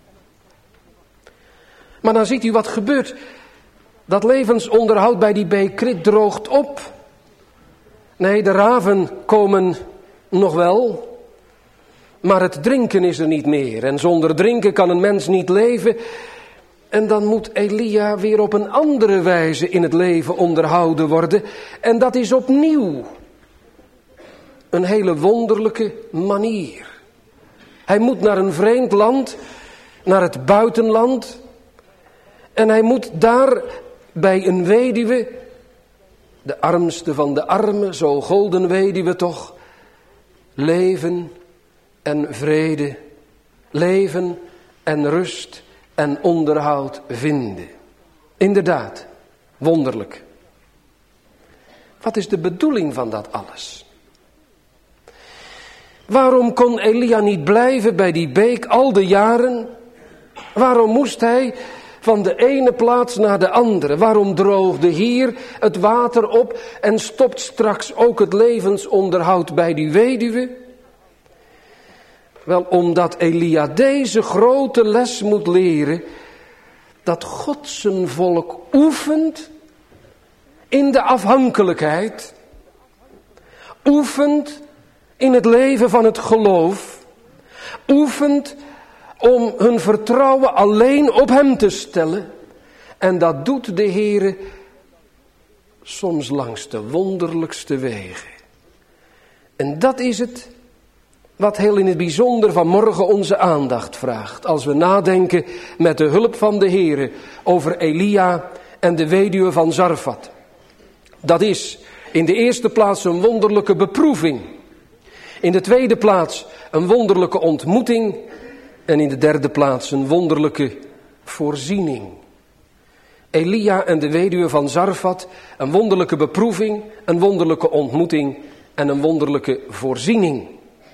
S1: Maar dan ziet u wat gebeurt. Dat levensonderhoud bij die beek Krit droogt op. Nee, de raven komen nog wel, maar het drinken is er niet meer. En zonder drinken kan een mens niet leven. En dan moet Elia weer op een andere wijze in het leven onderhouden worden. En dat is opnieuw een hele wonderlijke manier. Hij moet naar een vreemd land, naar het buitenland. En hij moet daar bij een weduwe, de armste van de armen, zo golden weduwe toch, leven en vrede, leven en rust en onderhoud vinden. Inderdaad, wonderlijk. Wat is de bedoeling van dat alles? Waarom kon Elia niet blijven bij die beek al de jaren? Waarom moest hij van de ene plaats naar de andere? Waarom droogde hier het water op en stopt straks ook het levensonderhoud bij die weduwe? Wel, omdat Elia deze grote les moet leren, dat God zijn volk oefent in de afhankelijkheid, oefent in het leven van het geloof, oefent om hun vertrouwen alleen op hem te stellen. En dat doet de Heere soms langs de wonderlijkste wegen. En dat is het wat heel in het bijzonder vanmorgen onze aandacht vraagt. Als we nadenken met de hulp van de Heere over Elia en de weduwe van Zarfat. Dat is in de eerste plaats een wonderlijke beproeving. In de tweede plaats een wonderlijke ontmoeting. En in de derde plaats een wonderlijke voorziening. Elia en de weduwe van Zarfat, een wonderlijke beproeving, een wonderlijke ontmoeting en een wonderlijke voorziening.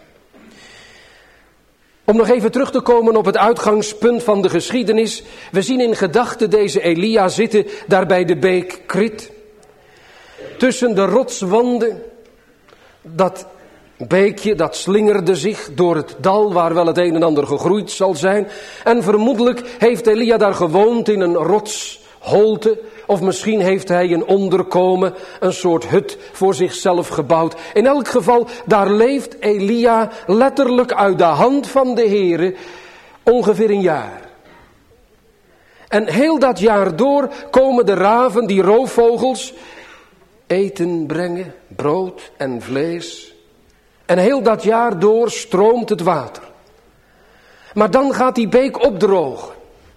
S1: Om nog even terug te komen op het uitgangspunt van de geschiedenis. We zien in gedachten deze Elia zitten daar bij de beek Krit. Tussen de rotswanden, dat beekje dat slingerde zich door het dal waar wel het een en ander gegroeid zal zijn. En vermoedelijk heeft Elia daar gewoond in een rotsholte. Of misschien heeft hij een onderkomen, een soort hut voor zichzelf gebouwd. In elk geval, daar leeft Elia letterlijk uit de hand van de Heere ongeveer een jaar. En heel dat jaar door komen de raven, die roofvogels, eten brengen, brood en vlees. En heel dat jaar door stroomt het water. Maar dan gaat die beek opdrogen.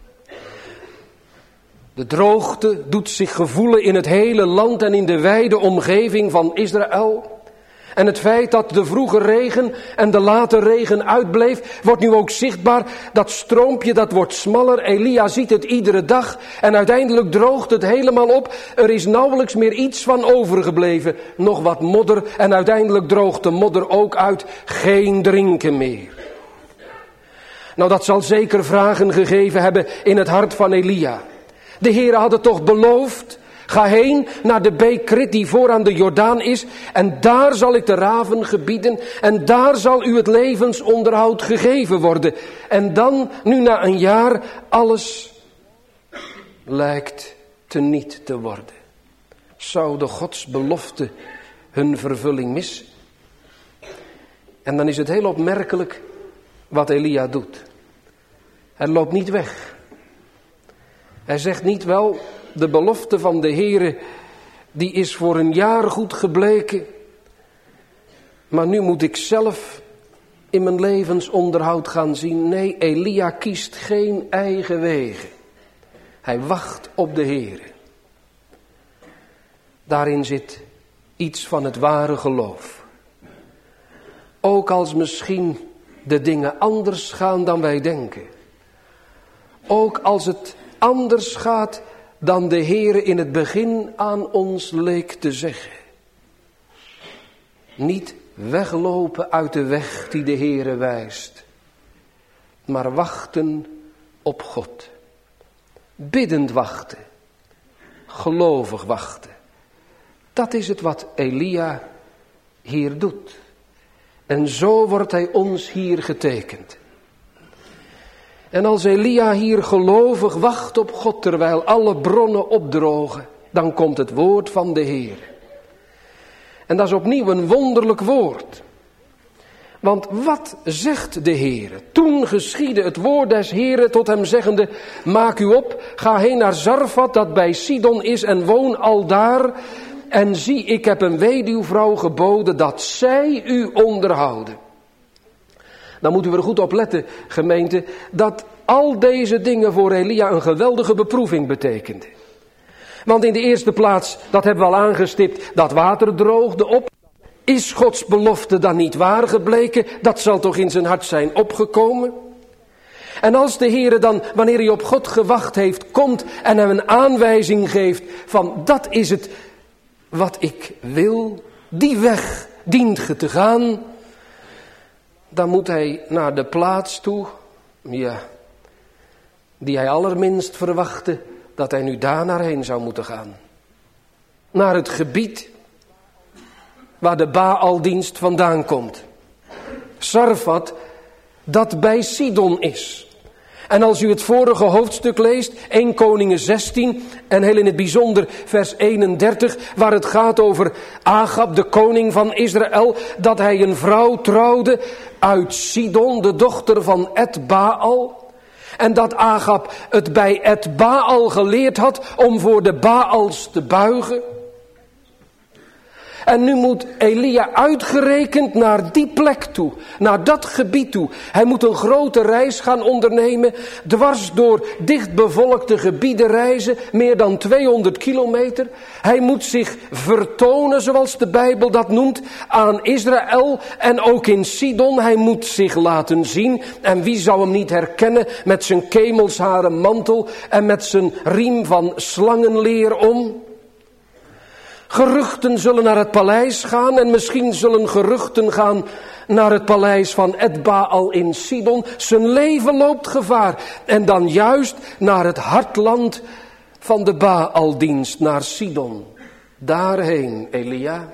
S1: De droogte doet zich gevoelen in het hele land en in de wijde omgeving van Israël. En het feit dat de vroege regen en de late regen uitbleef, wordt nu ook zichtbaar. Dat stroompje, dat wordt smaller. Elia ziet het iedere dag en uiteindelijk droogt het helemaal op. Er is nauwelijks meer iets van overgebleven. Nog wat modder en uiteindelijk droogt de modder ook uit. Geen drinken meer. Nou, dat zal zeker vragen gegeven hebben in het hart van Elia. De Heere had het toch beloofd: ga heen naar de beek Krit die voor aan de Jordaan is, en daar zal ik de raven gebieden, en daar zal u het levensonderhoud gegeven worden. En dan, nu na een jaar, alles lijkt teniet te worden. Zou de Gods belofte hun vervulling missen? En dan is het heel opmerkelijk wat Elia doet. Hij loopt niet weg. Hij zegt niet: wel, de belofte van de Heere, die is voor een jaar goed gebleken, maar nu moet ik zelf in mijn levensonderhoud gaan zien. Nee, Elia kiest geen eigen wegen. Hij wacht op de Heere. Daarin zit iets van het ware geloof. Ook als misschien de dingen anders gaan dan wij denken. Ook als het anders gaat dan de Heere in het begin aan ons leek te zeggen. Niet weglopen uit de weg die de Heere wijst, maar wachten op God. Biddend wachten, gelovig wachten. Dat is het wat Elia hier doet. En zo wordt hij ons hier getekend. En als Elia hier gelovig wacht op God terwijl alle bronnen opdrogen, dan komt het woord van de Heer. En dat is opnieuw een wonderlijk woord. Want wat zegt de Heer? Toen geschiedde het woord des Heeren tot hem zeggende: maak u op, ga heen naar Zarfat dat bij Sidon is en woon aldaar. En zie, ik heb een weduwvrouw geboden dat zij u onderhouden. Dan moeten we er goed op letten, gemeente, dat al deze dingen voor Elia een geweldige beproeving betekenden. Want in de eerste plaats, dat hebben we al aangestipt, dat water droogde op. Is Gods belofte dan niet waar gebleken? Dat zal toch in zijn hart zijn opgekomen? En als de Heere dan, wanneer hij op God gewacht heeft, komt en hem een aanwijzing geeft van: dat is het wat ik wil, die weg dient ge te gaan, dan moet hij naar de plaats toe, ja, die hij allerminst verwachtte dat hij nu daar naar heen zou moeten gaan. Naar het gebied waar de Baaldienst vandaan komt. Zarfat, dat bij Sidon is. En als u het vorige hoofdstuk leest, Eerste Koningen zestien, en heel in het bijzonder vers eenendertig, waar het gaat over Agab, de koning van Israël, dat hij een vrouw trouwde uit Sidon, de dochter van Et-Baal. En dat Agab het bij Et-Baal geleerd had om voor de Baals te buigen. En nu moet Elia uitgerekend naar die plek toe, naar dat gebied toe. Hij moet een grote reis gaan ondernemen, dwars door dichtbevolkte gebieden reizen, meer dan tweehonderd kilometer. Hij moet zich vertonen, zoals de Bijbel dat noemt, aan Israël en ook in Sidon. Hij moet zich laten zien. En wie zou hem niet herkennen met zijn kemelsharen mantel en met zijn riem van slangenleer om? Geruchten zullen naar het paleis gaan en misschien zullen geruchten gaan naar het paleis van Et-Baal in Sidon. Zijn leven loopt gevaar. En dan juist naar het hartland van de Baaldienst, naar Sidon. Daarheen, Elia.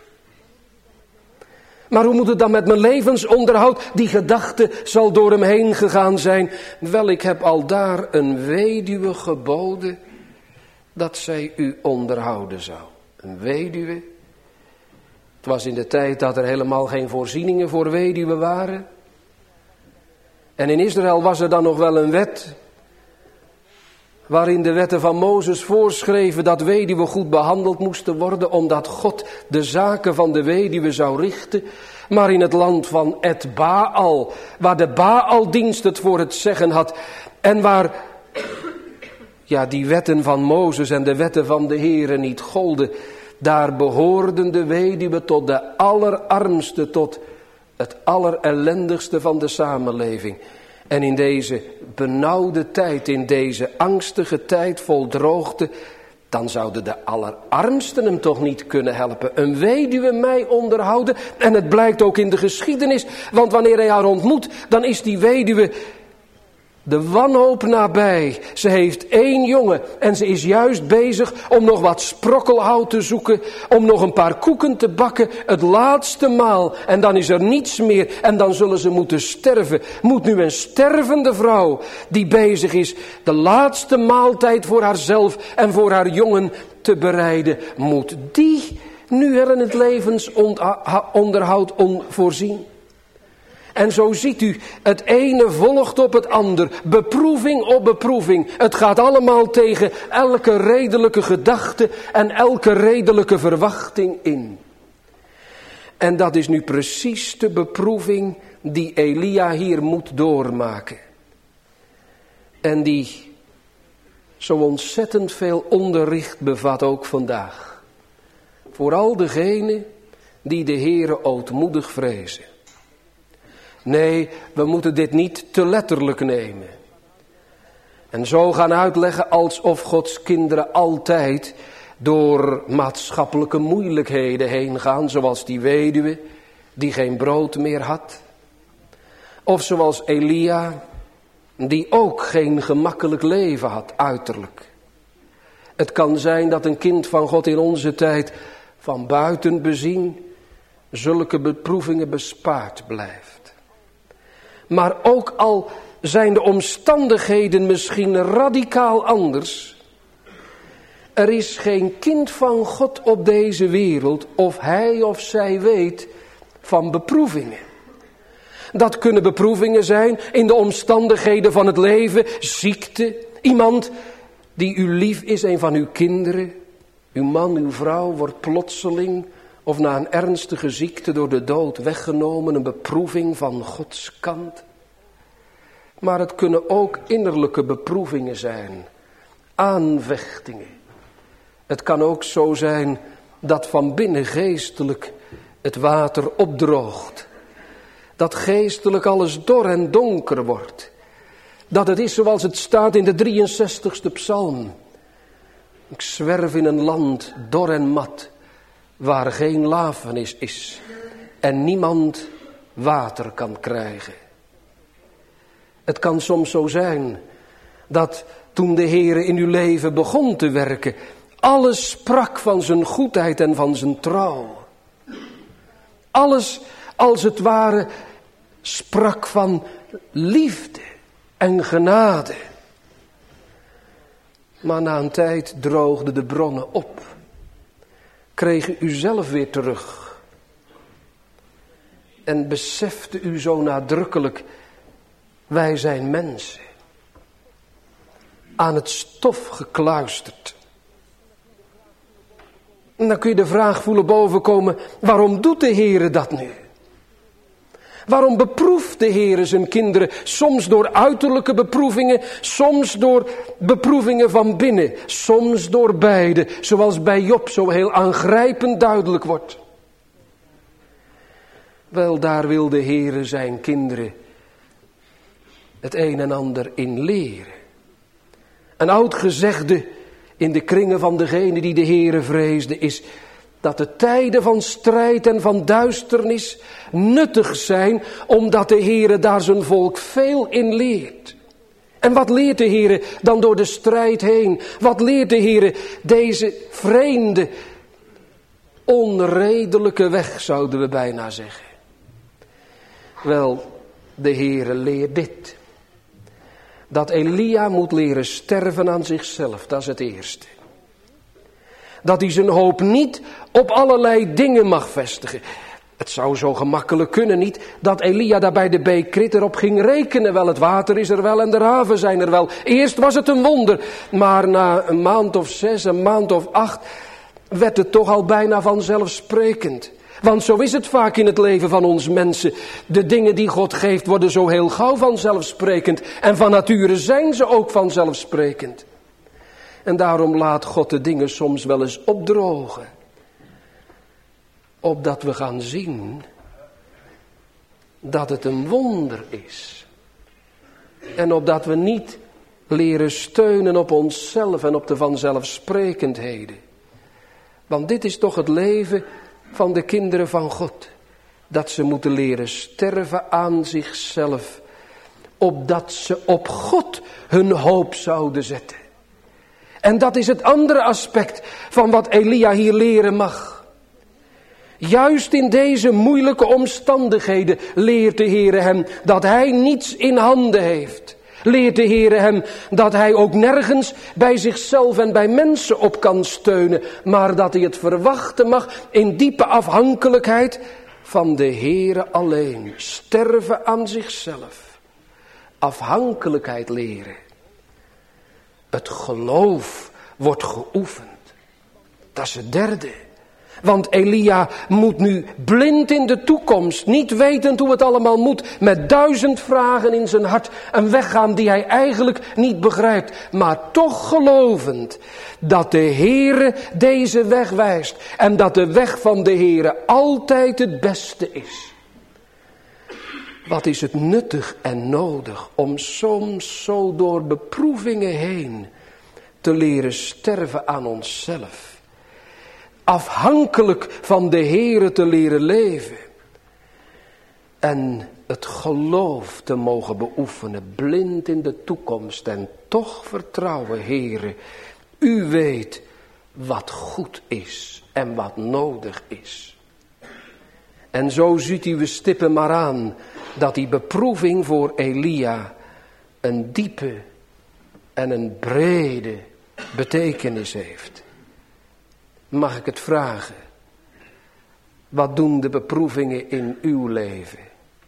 S1: Maar hoe moet het dan met mijn levensonderhoud? Die gedachte zal door hem heen gegaan zijn. Wel, ik heb al daar een weduwe geboden dat zij u onderhouden zou. Een weduwe. Het was in de tijd dat er helemaal geen voorzieningen voor weduwen waren. En in Israël was er dan nog wel een wet, waarin de wetten van Mozes voorschreven dat weduwen goed behandeld moesten worden, omdat God de zaken van de weduwe zou richten. Maar in het land van Et-Baal, waar de Baaldienst het voor het zeggen had en waar ja, die wetten van Mozes en de wetten van de Heere niet golden, daar behoorden de weduwen tot de allerarmste, tot het allerellendigste van de samenleving. En in deze benauwde tijd, in deze angstige tijd vol droogte, dan zouden de allerarmsten hem toch niet kunnen helpen. Een weduwe mij onderhouden. En het blijkt ook in de geschiedenis, want wanneer hij haar ontmoet, dan is die weduwe De wanhoop nabij. Ze heeft één jongen en ze is juist bezig om nog wat sprokkelhout te zoeken, om nog een paar koeken te bakken, het laatste maal. En dan is er niets meer en dan zullen ze moeten sterven. Moet nu een stervende vrouw die bezig is de laatste maaltijd voor haarzelf en voor haar jongen te bereiden, moet die nu er in het levensonderhoud voorzien? En zo ziet u, het ene volgt op het ander, beproeving op beproeving. Het gaat allemaal tegen elke redelijke gedachte en elke redelijke verwachting in. En dat is nu precies de beproeving die Elia hier moet doormaken. En die zo ontzettend veel onderricht bevat ook vandaag. Vooral degenen die de Heere ootmoedig vrezen. Nee, we moeten dit niet te letterlijk nemen. En zo gaan uitleggen alsof Gods kinderen altijd door maatschappelijke moeilijkheden heen gaan. Zoals die weduwe die geen brood meer had. Of zoals Elia die ook geen gemakkelijk leven had uiterlijk. Het kan zijn dat een kind van God in onze tijd van buiten bezien zulke beproevingen bespaard blijft. Maar ook al zijn de omstandigheden misschien radicaal anders, er is geen kind van God op deze wereld of hij of zij weet van beproevingen. Dat kunnen beproevingen zijn in de omstandigheden van het leven, ziekte, iemand die u lief is, een van uw kinderen, uw man, uw vrouw wordt plotseling of na een ernstige ziekte door de dood weggenomen, een beproeving van Gods kant. Maar het kunnen ook innerlijke beproevingen zijn, aanvechtingen. Het kan ook zo zijn dat van binnen geestelijk het water opdroogt. Dat geestelijk alles dor en donker wordt. Dat het is zoals het staat in de drieënzestigste psalm. Ik zwerf in een land dor en mat, waar geen lafenis is en niemand water kan krijgen. Het kan soms zo zijn dat toen de Heere in uw leven begon te werken, alles sprak van zijn goedheid en van zijn trouw. Alles als het ware sprak van liefde en genade. Maar na een tijd droogden de bronnen op. Kreeg u zelf weer terug. En besefte u zo nadrukkelijk, wij zijn mensen. Aan het stof gekluisterd. En dan kun je de vraag voelen bovenkomen, waarom doet de Heere dat nu? Waarom beproeft de Heere zijn kinderen soms door uiterlijke beproevingen, soms door beproevingen van binnen, soms door beide, zoals bij Job zo heel aangrijpend duidelijk wordt? Wel, daar wil de Heere zijn kinderen het een en ander in leren. Een oud gezegde in de kringen van degene die de Heere vreesde is dat de tijden van strijd en van duisternis nuttig zijn, omdat de Heere daar zijn volk veel in leert. En wat leert de Heere dan door de strijd heen? Wat leert de Heere deze vreemde, onredelijke weg, zouden we bijna zeggen? Wel, de Heere leert dit. Dat Elia moet leren sterven aan zichzelf, dat is het eerste. Dat hij zijn hoop niet op allerlei dingen mag vestigen. Het zou zo gemakkelijk kunnen niet dat Elia daar bij de beek Krit erop ging rekenen. Wel, het water is er wel en de raven zijn er wel. Eerst was het een wonder, maar na een maand of zes, een maand of acht, werd het toch al bijna vanzelfsprekend. Want zo is het vaak in het leven van ons mensen. De dingen die God geeft worden zo heel gauw vanzelfsprekend. En van nature zijn ze ook vanzelfsprekend. En daarom laat God de dingen soms wel eens opdrogen. Opdat we gaan zien dat het een wonder is. En opdat we niet leren steunen op onszelf en op de vanzelfsprekendheden. Want dit is toch het leven van de kinderen van God. Dat ze moeten leren sterven aan zichzelf. opdat ze op God hun hoop zouden zetten. En dat is het andere aspect van wat Elia hier leren mag. Juist in deze moeilijke omstandigheden leert de Heere hem dat hij niets in handen heeft. Leert de Heere hem dat hij ook nergens bij zichzelf en bij mensen op kan steunen, maar dat hij het verwachten mag in diepe afhankelijkheid van de Heere alleen. Sterven aan zichzelf. Afhankelijkheid leren. Het geloof wordt geoefend. Dat is het derde. Want Elia moet nu blind in de toekomst, niet wetend hoe het allemaal moet, met duizend vragen in zijn hart, een weg gaan die hij eigenlijk niet begrijpt, maar toch gelovend dat de Heere deze weg wijst en dat de weg van de Heere altijd het beste is. Wat is het nuttig en nodig om soms zo door beproevingen heen te leren sterven aan onszelf. Afhankelijk van de Heere te leren leven. En het geloof te mogen beoefenen, blind in de toekomst en toch vertrouwen, Heere. U weet wat goed is en wat nodig is. En zo ziet u, we stippen maar aan, dat die beproeving voor Elia een diepe en een brede betekenis heeft. Mag ik het vragen? Wat doen de beproevingen in uw leven?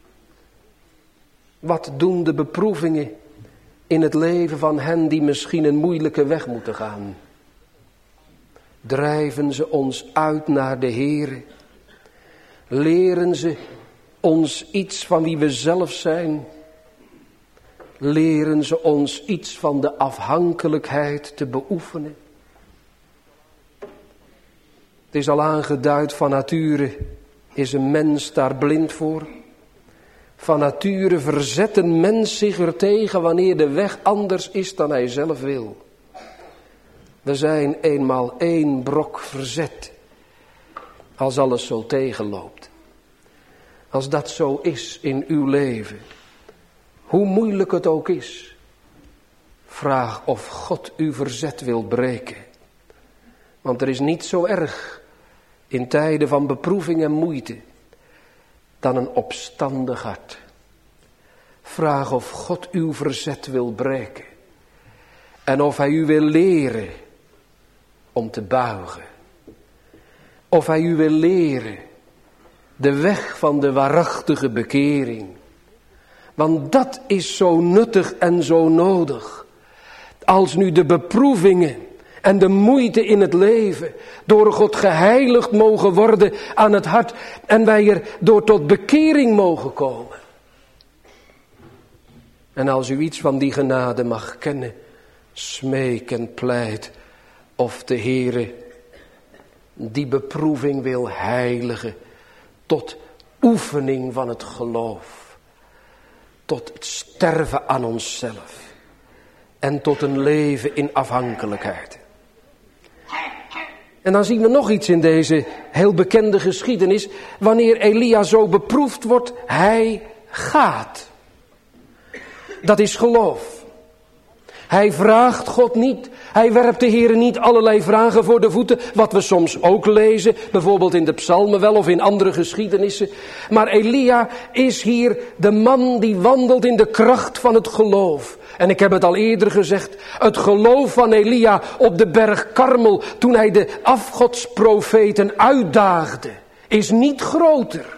S1: Wat doen de beproevingen in het leven van hen die misschien een moeilijke weg moeten gaan? Drijven ze ons uit naar de Heere? Leren ze ons iets van wie we zelf zijn? Leren ze ons iets van de afhankelijkheid te beoefenen? Het is al aangeduid, van nature is een mens daar blind voor. Van nature verzet een mens zich er tegen wanneer de weg anders is dan hij zelf wil. We zijn eenmaal één brok verzet als alles zo tegenloopt. Als dat zo is in uw leven, hoe moeilijk het ook is, vraag of God uw verzet wil breken. Want er is niet zo erg in tijden van beproeving en moeite dan een opstandig hart. Vraag of God uw verzet wil breken. En of hij u wil leren om te buigen. Of hij u wil leren de weg van de waarachtige bekering. Want dat is zo nuttig en zo nodig. Als nu de beproevingen en de moeite in het leven door God geheiligd mogen worden aan het hart en wij er door tot bekering mogen komen. En als u iets van die genade mag kennen, smeek en pleit of de Heere die beproeving wil heiligen tot oefening van het geloof, tot het sterven aan onszelf en tot een leven in afhankelijkheid. En dan zien we nog iets in deze heel bekende geschiedenis. Wanneer Elia zo beproefd wordt, hij gaat. Dat is geloof. Hij vraagt God niet. Hij werpt de Heere niet allerlei vragen voor de voeten. Wat we soms ook lezen. Bijvoorbeeld in de psalmen wel of in andere geschiedenissen. Maar Elia is hier de man die wandelt in de kracht van het geloof. En ik heb het al eerder gezegd. Het geloof van Elia op de berg Karmel. Toen hij de afgodsprofeten uitdaagde. Is niet groter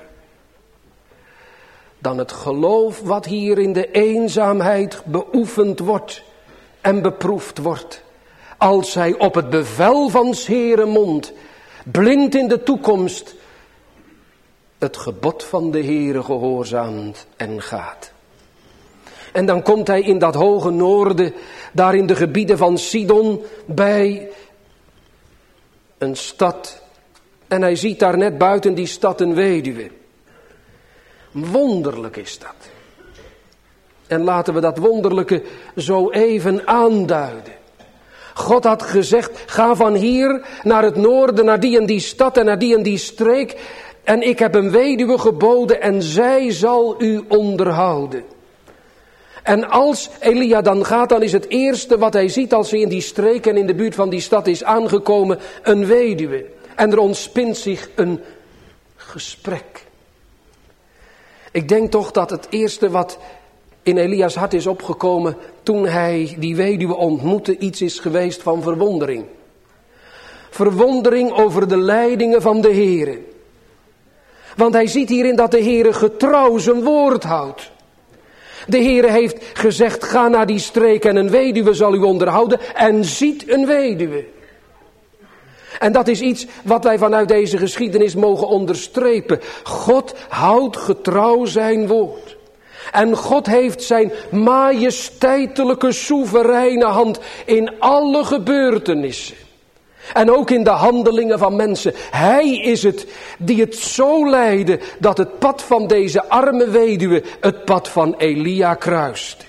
S1: dan het geloof wat hier in de eenzaamheid beoefend wordt en beproefd wordt. Als hij op het bevel van 's Heeren mond, blind in de toekomst, het gebod van de Heere gehoorzaamt en gaat. En dan komt hij in dat hoge noorden, daar in de gebieden van Sidon, bij een stad. En hij ziet daar net buiten die stad een weduwe. Wonderlijk is dat. En laten we dat wonderlijke zo even aanduiden. God had gezegd, ga van hier naar het noorden, naar die en die stad en naar die en die streek. En ik heb een weduwe geboden en zij zal u onderhouden. En als Elia dan gaat, dan is het eerste wat hij ziet als hij in die streek en in de buurt van die stad is aangekomen, een weduwe. En er ontspint zich een gesprek. Ik denk toch dat het eerste wat in Elia's hart is opgekomen toen hij die weduwe ontmoette, iets is geweest van verwondering. Verwondering over de leidingen van de Heere. Want hij ziet hierin dat de Heere getrouw zijn woord houdt. De Heere heeft gezegd, ga naar die streek en een weduwe zal u onderhouden, en ziet een weduwe. En dat is iets wat wij vanuit deze geschiedenis mogen onderstrepen. God houdt getrouw zijn woord. En God heeft zijn majesteitelijke, soevereine hand in alle gebeurtenissen. En ook in de handelingen van mensen. Hij is het die het zo leidde dat het pad van deze arme weduwe het pad van Elia kruiste.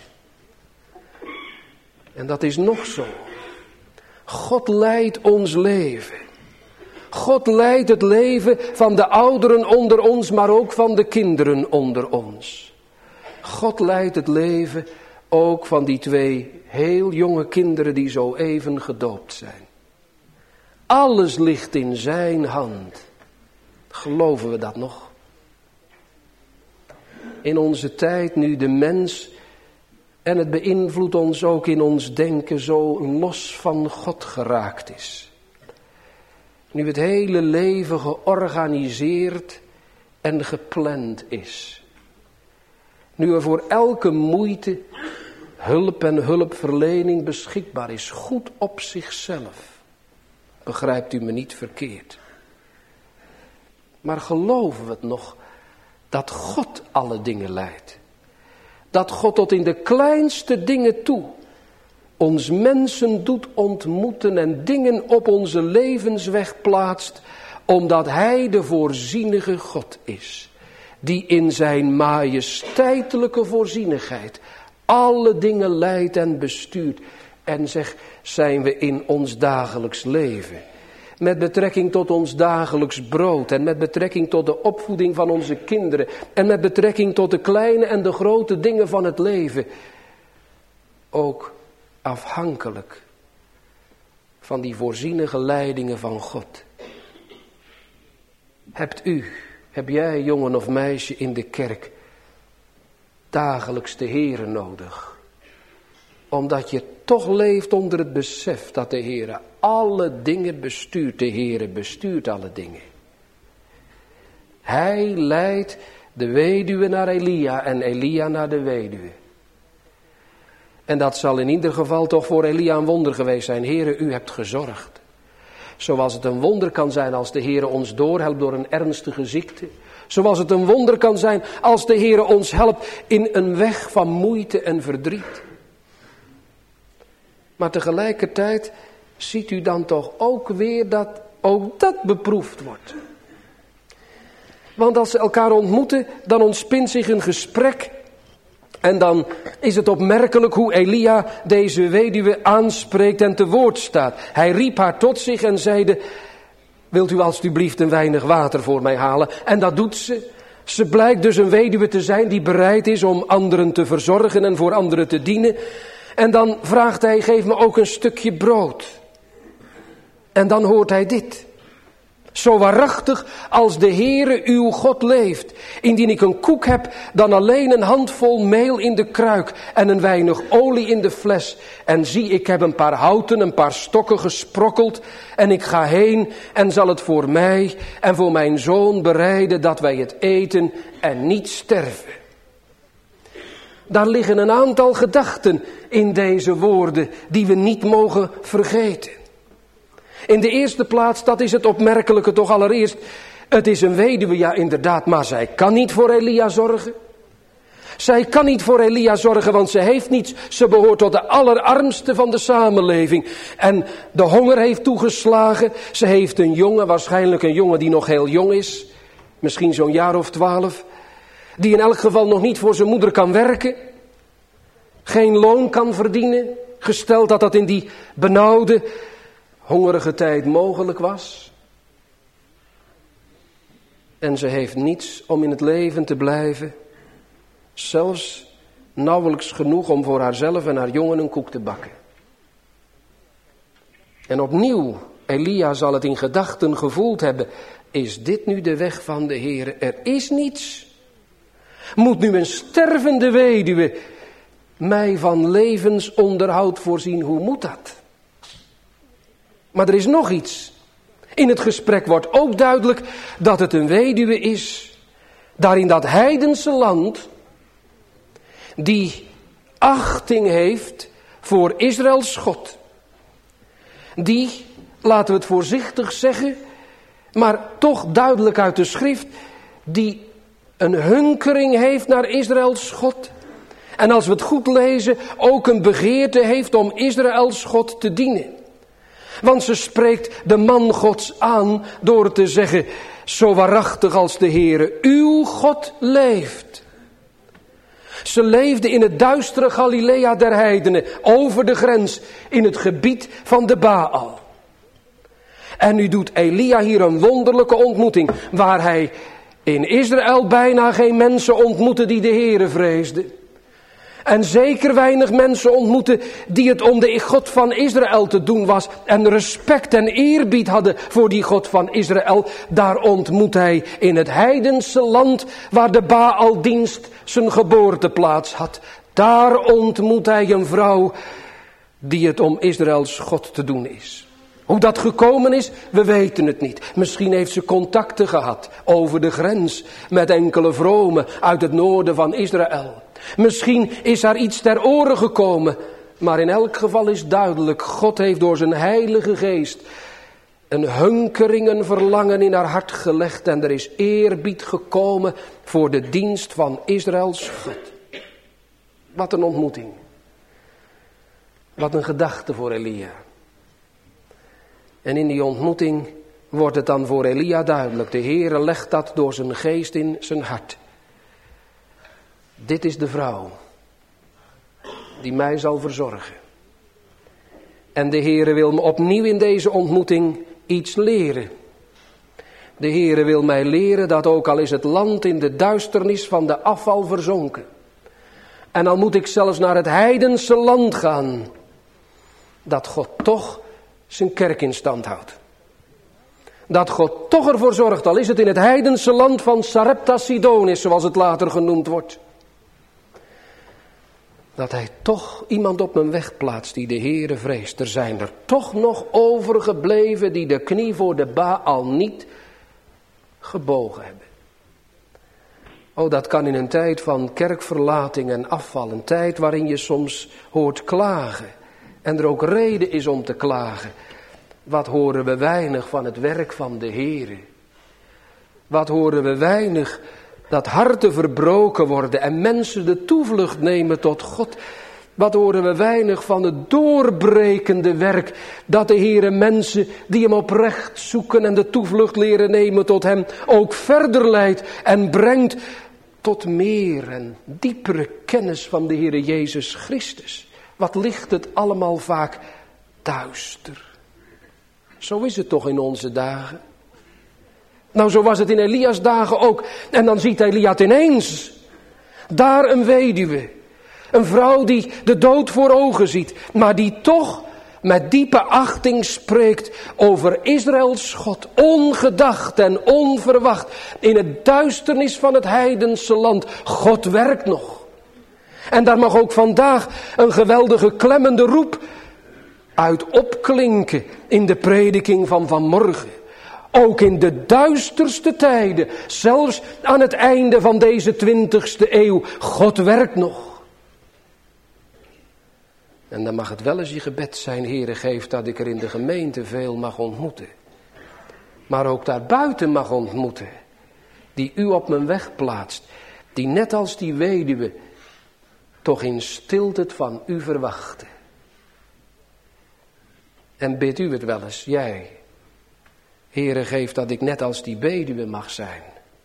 S1: En dat is nog zo. God leidt ons leven. God leidt het leven van de ouderen onder ons, maar ook van de kinderen onder ons. God leidt het leven ook van die twee heel jonge kinderen die zo even gedoopt zijn. Alles ligt in zijn hand. Geloven we dat nog? In onze tijd nu de mens, en het beïnvloedt ons ook in ons denken, zo los van God geraakt is. Nu het hele leven georganiseerd en gepland is. Nu er voor elke moeite hulp en hulpverlening beschikbaar is. Goed op zichzelf. Begrijpt u me niet verkeerd. Maar geloven we het nog dat God alle dingen leidt? Dat God tot in de kleinste dingen toe ons mensen doet ontmoeten en dingen op onze levensweg plaatst, omdat Hij de voorzienige God is, die in zijn majesteitelijke voorzienigheid alle dingen leidt en bestuurt. En zeg, zijn we in ons dagelijks leven, met betrekking tot ons dagelijks brood en met betrekking tot de opvoeding van onze kinderen en met betrekking tot de kleine en de grote dingen van het leven, ook afhankelijk van die voorzienige leidingen van God. Hebt u, heb jij, jongen of meisje in de kerk, dagelijks de Heere nodig? Omdat je toch leeft onder het besef dat de Heere alle dingen bestuurt. De Heere bestuurt alle dingen. Hij leidt de weduwe naar Elia en Elia naar de weduwe. En dat zal in ieder geval toch voor Elia een wonder geweest zijn. Heere, u hebt gezorgd. Zoals het een wonder kan zijn als de Heere ons doorhelpt door een ernstige ziekte. Zoals het een wonder kan zijn als de Heere ons helpt in een weg van moeite en verdriet. Maar tegelijkertijd ziet u dan toch ook weer dat ook dat beproefd wordt. Want als ze elkaar ontmoeten, dan ontspint zich een gesprek. En dan is het opmerkelijk hoe Elia deze weduwe aanspreekt en te woord staat. Hij riep haar tot zich en zeide, wilt u alstublieft een weinig water voor mij halen? En dat doet ze. Ze blijkt dus een weduwe te zijn die bereid is om anderen te verzorgen en voor anderen te dienen. En dan vraagt hij, geef me ook een stukje brood. En dan hoort hij dit. Zo waarachtig als de Heere uw God leeft. Indien ik een koek heb, dan alleen een handvol meel in de kruik en een weinig olie in de fles. En zie, ik heb een paar houten, een paar stokken gesprokkeld. En ik ga heen en zal het voor mij en voor mijn zoon bereiden dat wij het eten en niet sterven. Daar liggen een aantal gedachten in deze woorden die we niet mogen vergeten. In de eerste plaats, dat is het opmerkelijke toch allereerst. Het is een weduwe, ja inderdaad, maar zij kan niet voor Elia zorgen. Zij kan niet voor Elia zorgen, want ze heeft niets. Ze behoort tot de allerarmste van de samenleving. En de honger heeft toegeslagen. Ze heeft een jongen, waarschijnlijk een jongen die nog heel jong is. Misschien zo'n jaar of twaalf. Die in elk geval nog niet voor zijn moeder kan werken. Geen loon kan verdienen. Gesteld dat dat in die benauwde, hongerige tijd mogelijk was. En ze heeft niets om in het leven te blijven. Zelfs Nauwelijks genoeg om voor haarzelf en haar jongen een koek te bakken. En opnieuw, Elia zal het in gedachten gevoeld hebben. Is dit nu de weg van de Heere? Er is niets. Moet nu een stervende weduwe mij van levensonderhoud voorzien? Hoe moet dat? Maar er is nog iets. In het gesprek wordt ook duidelijk dat het een weduwe is. Daar in dat heidense land, die achting heeft voor Israëls God. Die, laten we het voorzichtig zeggen, maar toch duidelijk uit de schrift, die een hunkering heeft naar Israëls God. En als we het goed lezen, ook een begeerte heeft om Israëls God te dienen. Want ze spreekt de man Gods aan door te zeggen, zo waarachtig als de Heere, uw God leeft. Ze leefde in het duistere Galilea der heidenen, over de grens, in het gebied van de Baal. En nu doet Elia hier een wonderlijke ontmoeting, waar hij in Israël bijna geen mensen ontmoette die de Heere vreesden. En zeker weinig mensen ontmoeten die het om de God van Israël te doen was. En respect en eerbied hadden voor die God van Israël. Daar ontmoet hij in het heidense land waar de Baaldienst zijn geboorteplaats had. Daar ontmoet hij een vrouw die het om Israëls God te doen is. Hoe dat gekomen is, we weten het niet. Misschien heeft ze contacten gehad over de grens met enkele vromen uit het noorden van Israël. Misschien is haar iets ter oren gekomen, maar in elk geval is duidelijk, God heeft door zijn heilige geest een hunkering, een verlangen in haar hart gelegd en er is eerbied gekomen voor de dienst van Israëls God. Wat een ontmoeting. Wat een gedachte voor Elia. En in die ontmoeting wordt het dan voor Elia duidelijk. De Heere legt dat door zijn geest in zijn hart. Dit is de vrouw die mij zal verzorgen. En de Heere wil me opnieuw in deze ontmoeting iets leren. De Heere wil mij leren dat ook al is het land in de duisternis van de afval verzonken. En al moet ik zelfs naar het heidense land gaan. Dat God toch zijn kerk in stand houdt. Dat God toch ervoor zorgt, al is het in het heidense land van Sarepta Sidonis, zoals het later genoemd wordt. Dat hij toch iemand op mijn weg plaatst die de Heere vreest. Er zijn er toch nog overgebleven die de knie voor de Baal niet gebogen hebben. Oh, dat kan in een tijd van kerkverlating en afval. Een tijd waarin je soms hoort klagen. En er ook reden is om te klagen. Wat horen we weinig van het werk van de Heere. Wat horen we weinig dat harten verbroken worden en mensen de toevlucht nemen tot God. Wat horen we weinig van het doorbrekende werk dat de Heere mensen die hem oprecht zoeken en de toevlucht leren nemen tot hem ook verder leidt en brengt tot meer en diepere kennis van de Heere Jezus Christus. Wat ligt het allemaal vaak duister. Zo is het toch in onze dagen. Nou, zo was het in Elia's dagen ook. En dan ziet Elia het ineens. Daar een weduwe. Een vrouw die de dood voor ogen ziet. Maar die toch met diepe achting spreekt over Israëls God. Ongedacht en onverwacht. In het duisternis van het heidense land. God werkt nog. En daar mag ook vandaag een geweldige klemmende roep uit opklinken in de prediking van vanmorgen. Ook in de duisterste tijden, zelfs aan het einde van deze twintigste eeuw, God werkt nog. En dan mag het wel eens je gebed zijn, Heere, geef dat ik er in de gemeente veel mag ontmoeten. Maar ook daarbuiten mag ontmoeten, die u op mijn weg plaatst, die net als die weduwe toch in stilte het van u verwachten. En bidt u het wel eens, jij, Heere, geef dat ik net als die weduwe mag zijn.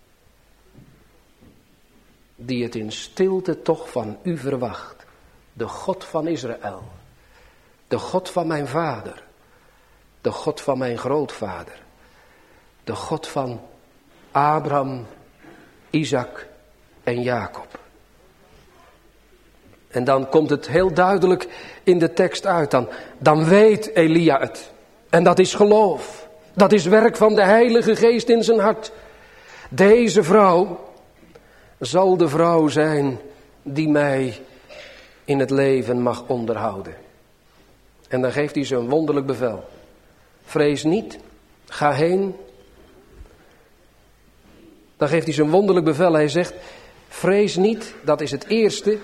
S1: Die het in stilte toch van u verwacht. De God van Israël. De God van mijn vader. De God van mijn grootvader. De God van Abraham, Isaac en Jacob. En dan komt het heel duidelijk in de tekst uit. Dan, dan weet Elia het. En dat is geloof. Dat is werk van de Heilige Geest in zijn hart. Deze vrouw zal de vrouw zijn die mij in het leven mag onderhouden. En dan geeft hij ze een wonderlijk bevel. Vrees niet, ga heen. Dan geeft hij ze een wonderlijk bevel. Hij zegt, vrees niet, dat is het eerste.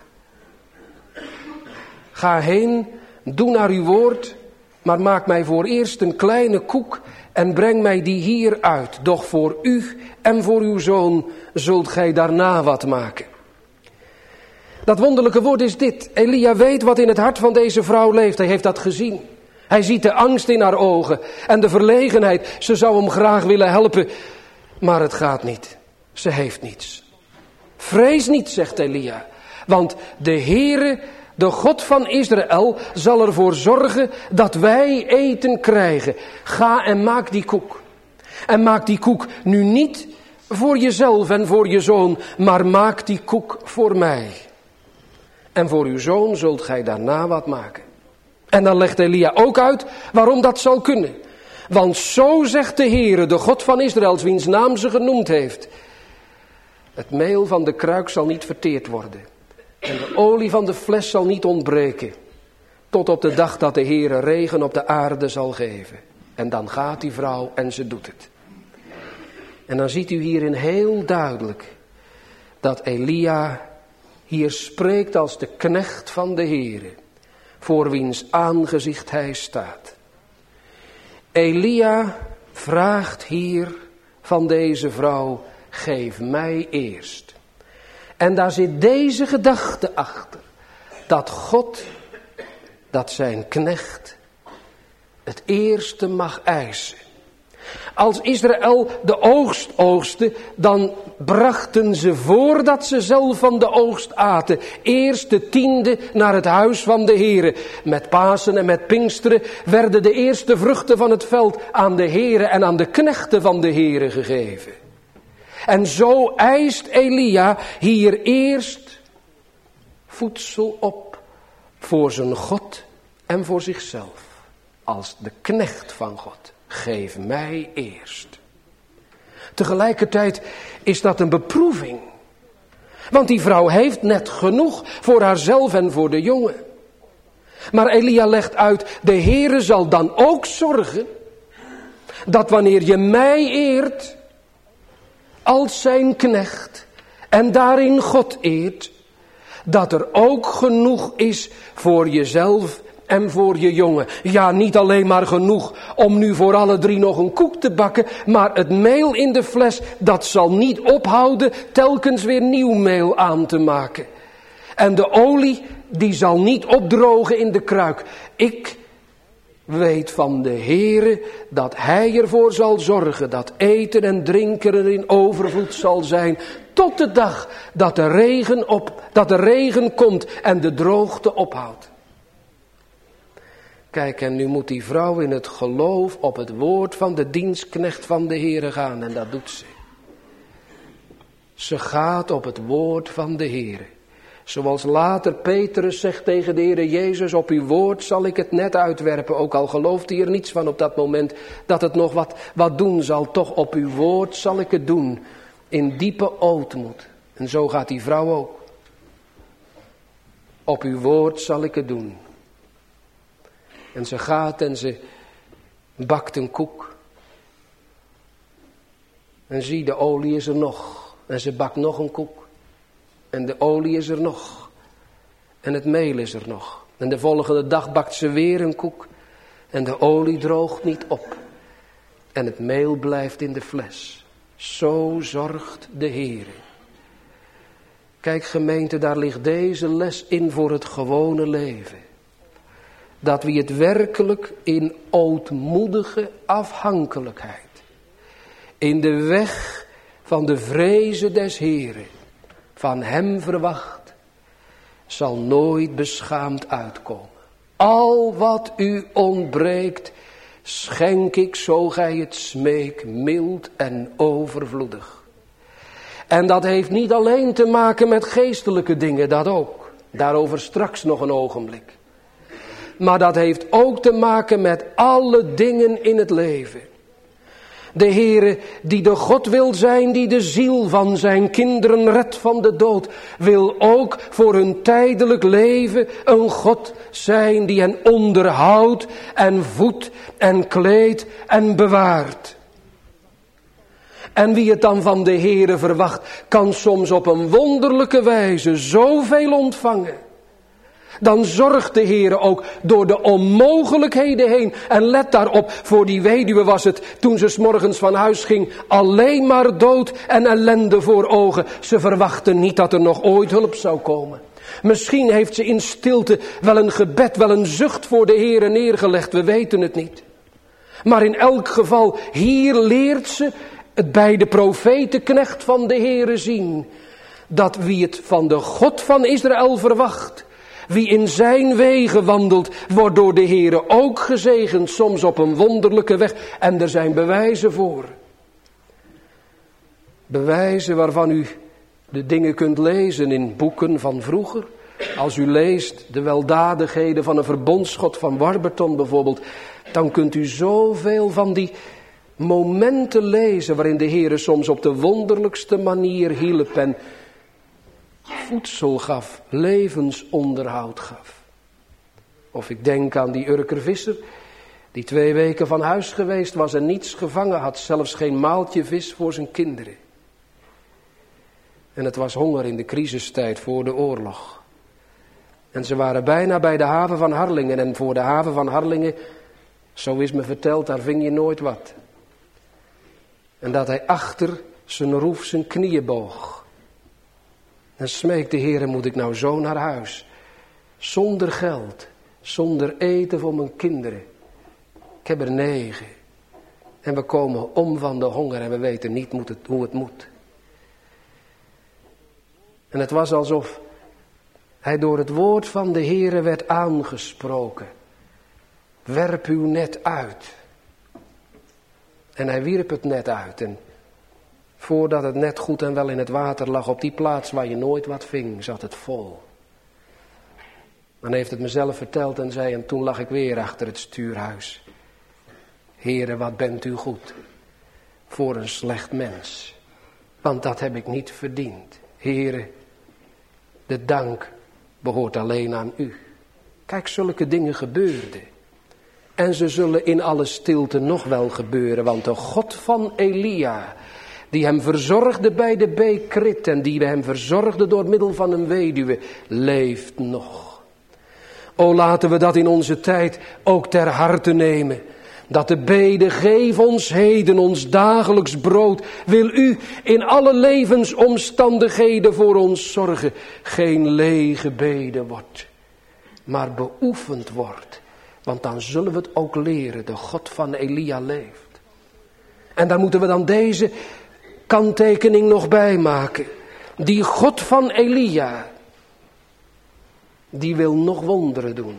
S1: Ga heen, doe naar uw woord, maar maak mij voor eerst een kleine koek en breng mij die hier uit. Doch voor u en voor uw zoon zult gij daarna wat maken. Dat wonderlijke woord is dit. Elia weet wat in het hart van deze vrouw leeft. Hij heeft dat gezien. Hij ziet de angst in haar ogen en de verlegenheid. Ze zou hem graag willen helpen, maar het gaat niet. Ze heeft niets. Vrees niet, zegt Elia, want de Heere, de God van Israël, zal ervoor zorgen dat wij eten krijgen. Ga en maak die koek. En maak die koek nu niet voor jezelf en voor je zoon, maar maak die koek voor mij. En voor uw zoon zult gij daarna wat maken. En dan legt Elia ook uit waarom dat zal kunnen. Want zo zegt de Heere, de God van Israël, wiens naam ze genoemd heeft. Het meel van de kruik zal niet verteerd worden. En de olie van de fles zal niet ontbreken. Tot op de dag dat de Heere regen op de aarde zal geven. En dan gaat die vrouw en ze doet het. En dan ziet u hierin heel duidelijk dat Elia hier spreekt als de knecht van de Heere, voor wiens aangezicht hij staat. Elia vraagt hier van deze vrouw, geef mij eerst. En daar zit deze gedachte achter, dat God, dat zijn knecht, het eerste mag eisen. Als Israël de oogst oogste, dan brachten ze voordat ze zelf van de oogst aten, eerst de tiende naar het huis van de Heere. Met Pasen en met Pinksteren werden de eerste vruchten van het veld aan de Heere en aan de knechten van de Heere gegeven. En zo eist Elia hier eerst voedsel op voor zijn God en voor zichzelf, als de knecht van God. Geef mij eerst. Tegelijkertijd is dat een beproeving. Want die vrouw heeft net genoeg voor haarzelf en voor de jongen. Maar Elia legt uit, de Heere zal dan ook zorgen dat wanneer je mij eert als zijn knecht en daarin God eert, dat er ook genoeg is voor jezelf en voor je jongen. Ja, niet alleen maar genoeg om nu voor alle drie nog een koek te bakken, maar het meel in de fles, dat zal niet ophouden telkens weer nieuw meel aan te maken. En de olie, die zal niet opdrogen in de kruik. Ik weet van de Heere dat hij ervoor zal zorgen dat eten en drinken er in overvloed zal zijn, tot de dag dat de regen op, dat de regen komt en de droogte ophoudt. Kijk, en nu moet die vrouw in het geloof op het woord van de dienstknecht van de Heere gaan. En dat doet ze. Ze gaat op het woord van de Heere. Zoals later Petrus zegt tegen de Heere Jezus, op uw woord zal ik het net uitwerpen. Ook al gelooft hij er niets van op dat moment dat het nog wat, wat doen zal. Toch op uw woord zal ik het doen. In diepe ootmoed. En zo gaat die vrouw ook. Op uw woord zal ik het doen. En ze gaat en ze bakt een koek. En zie, de olie is er nog. En ze bakt nog een koek. En de olie is er nog. En het meel is er nog. En de volgende dag bakt ze weer een koek. En de olie droogt niet op. En het meel blijft in de fles. Zo zorgt de Heer. Kijk gemeente, daar ligt deze les in voor het gewone leven. Dat wie het werkelijk in ootmoedige afhankelijkheid, in de weg van de vrezen des Heeren, van hem verwacht, zal nooit beschaamd uitkomen. Al wat u ontbreekt, schenk ik zo gij het smeek, mild en overvloedig. En dat heeft niet alleen te maken met geestelijke dingen, dat ook. Daarover straks nog een ogenblik. Maar dat heeft ook te maken met alle dingen in het leven. De Heere die de God wil zijn, die de ziel van zijn kinderen redt van de dood, wil ook voor hun tijdelijk leven een God zijn die hen onderhoudt en voedt en kleedt en bewaart. En wie het dan van de Heere verwacht, kan soms op een wonderlijke wijze zoveel ontvangen. Dan zorgt de Heere ook door de onmogelijkheden heen. En let daarop, voor die weduwe was het, toen ze 's morgens van huis ging, alleen maar dood en ellende voor ogen. Ze verwachtte niet dat er nog ooit hulp zou komen. Misschien heeft ze in stilte wel een gebed, wel een zucht voor de Heere neergelegd, we weten het niet. Maar in elk geval, hier leert ze het bij de profetenknecht van de Heere zien, dat wie het van de God van Israël verwacht, wie in zijn wegen wandelt, wordt door de Heere ook gezegend, soms op een wonderlijke weg. En er zijn bewijzen voor. Bewijzen waarvan u de dingen kunt lezen in boeken van vroeger. Als u leest de weldadigheden van een verbondsgod van Warburton bijvoorbeeld, dan kunt u zoveel van die momenten lezen waarin de Heere soms op de wonderlijkste manier hielp en voedsel gaf, levensonderhoud gaf. Of ik denk aan die Urker visser, die twee weken van huis geweest was en niets gevangen had, zelfs geen maaltje vis voor zijn kinderen. En het was honger in de crisistijd voor de oorlog. En ze waren bijna bij de haven van Harlingen, en voor de haven van Harlingen, zo is me verteld, daar ving je nooit wat. En dat hij achter zijn roef zijn knieën boog. En smeek de Heere, moet ik nou zo naar huis? Zonder geld, zonder eten voor mijn kinderen. Ik heb er negen. En we komen om van de honger en we weten niet hoe het moet. En het was alsof hij door het woord van de Heere werd aangesproken. Werp uw net uit. En hij wierp het net uit en voordat het net goed en wel in het water lag, op die plaats waar je nooit wat ving, zat het vol. Dan heeft het mezelf verteld en zei, en toen lag ik weer achter het stuurhuis. Heere, wat bent u goed voor een slecht mens. Want dat heb ik niet verdiend. Heere, de dank behoort alleen aan u. Kijk, zulke dingen gebeurden. En ze zullen in alle stilte nog wel gebeuren, want de God van Elia, die hem verzorgde bij de beek Krit en die hem verzorgde door middel van een weduwe, leeft nog. O, laten we dat in onze tijd ook ter harte nemen. Dat de bede, geef ons heden ons dagelijks brood. Wil u in alle levensomstandigheden voor ons zorgen. Geen lege bede wordt, maar beoefend wordt. Want dan zullen we het ook leren, de God van Elia leeft. En daar moeten we dan deze kanttekening nog bij maken. Die God van Elia, die wil nog wonderen doen.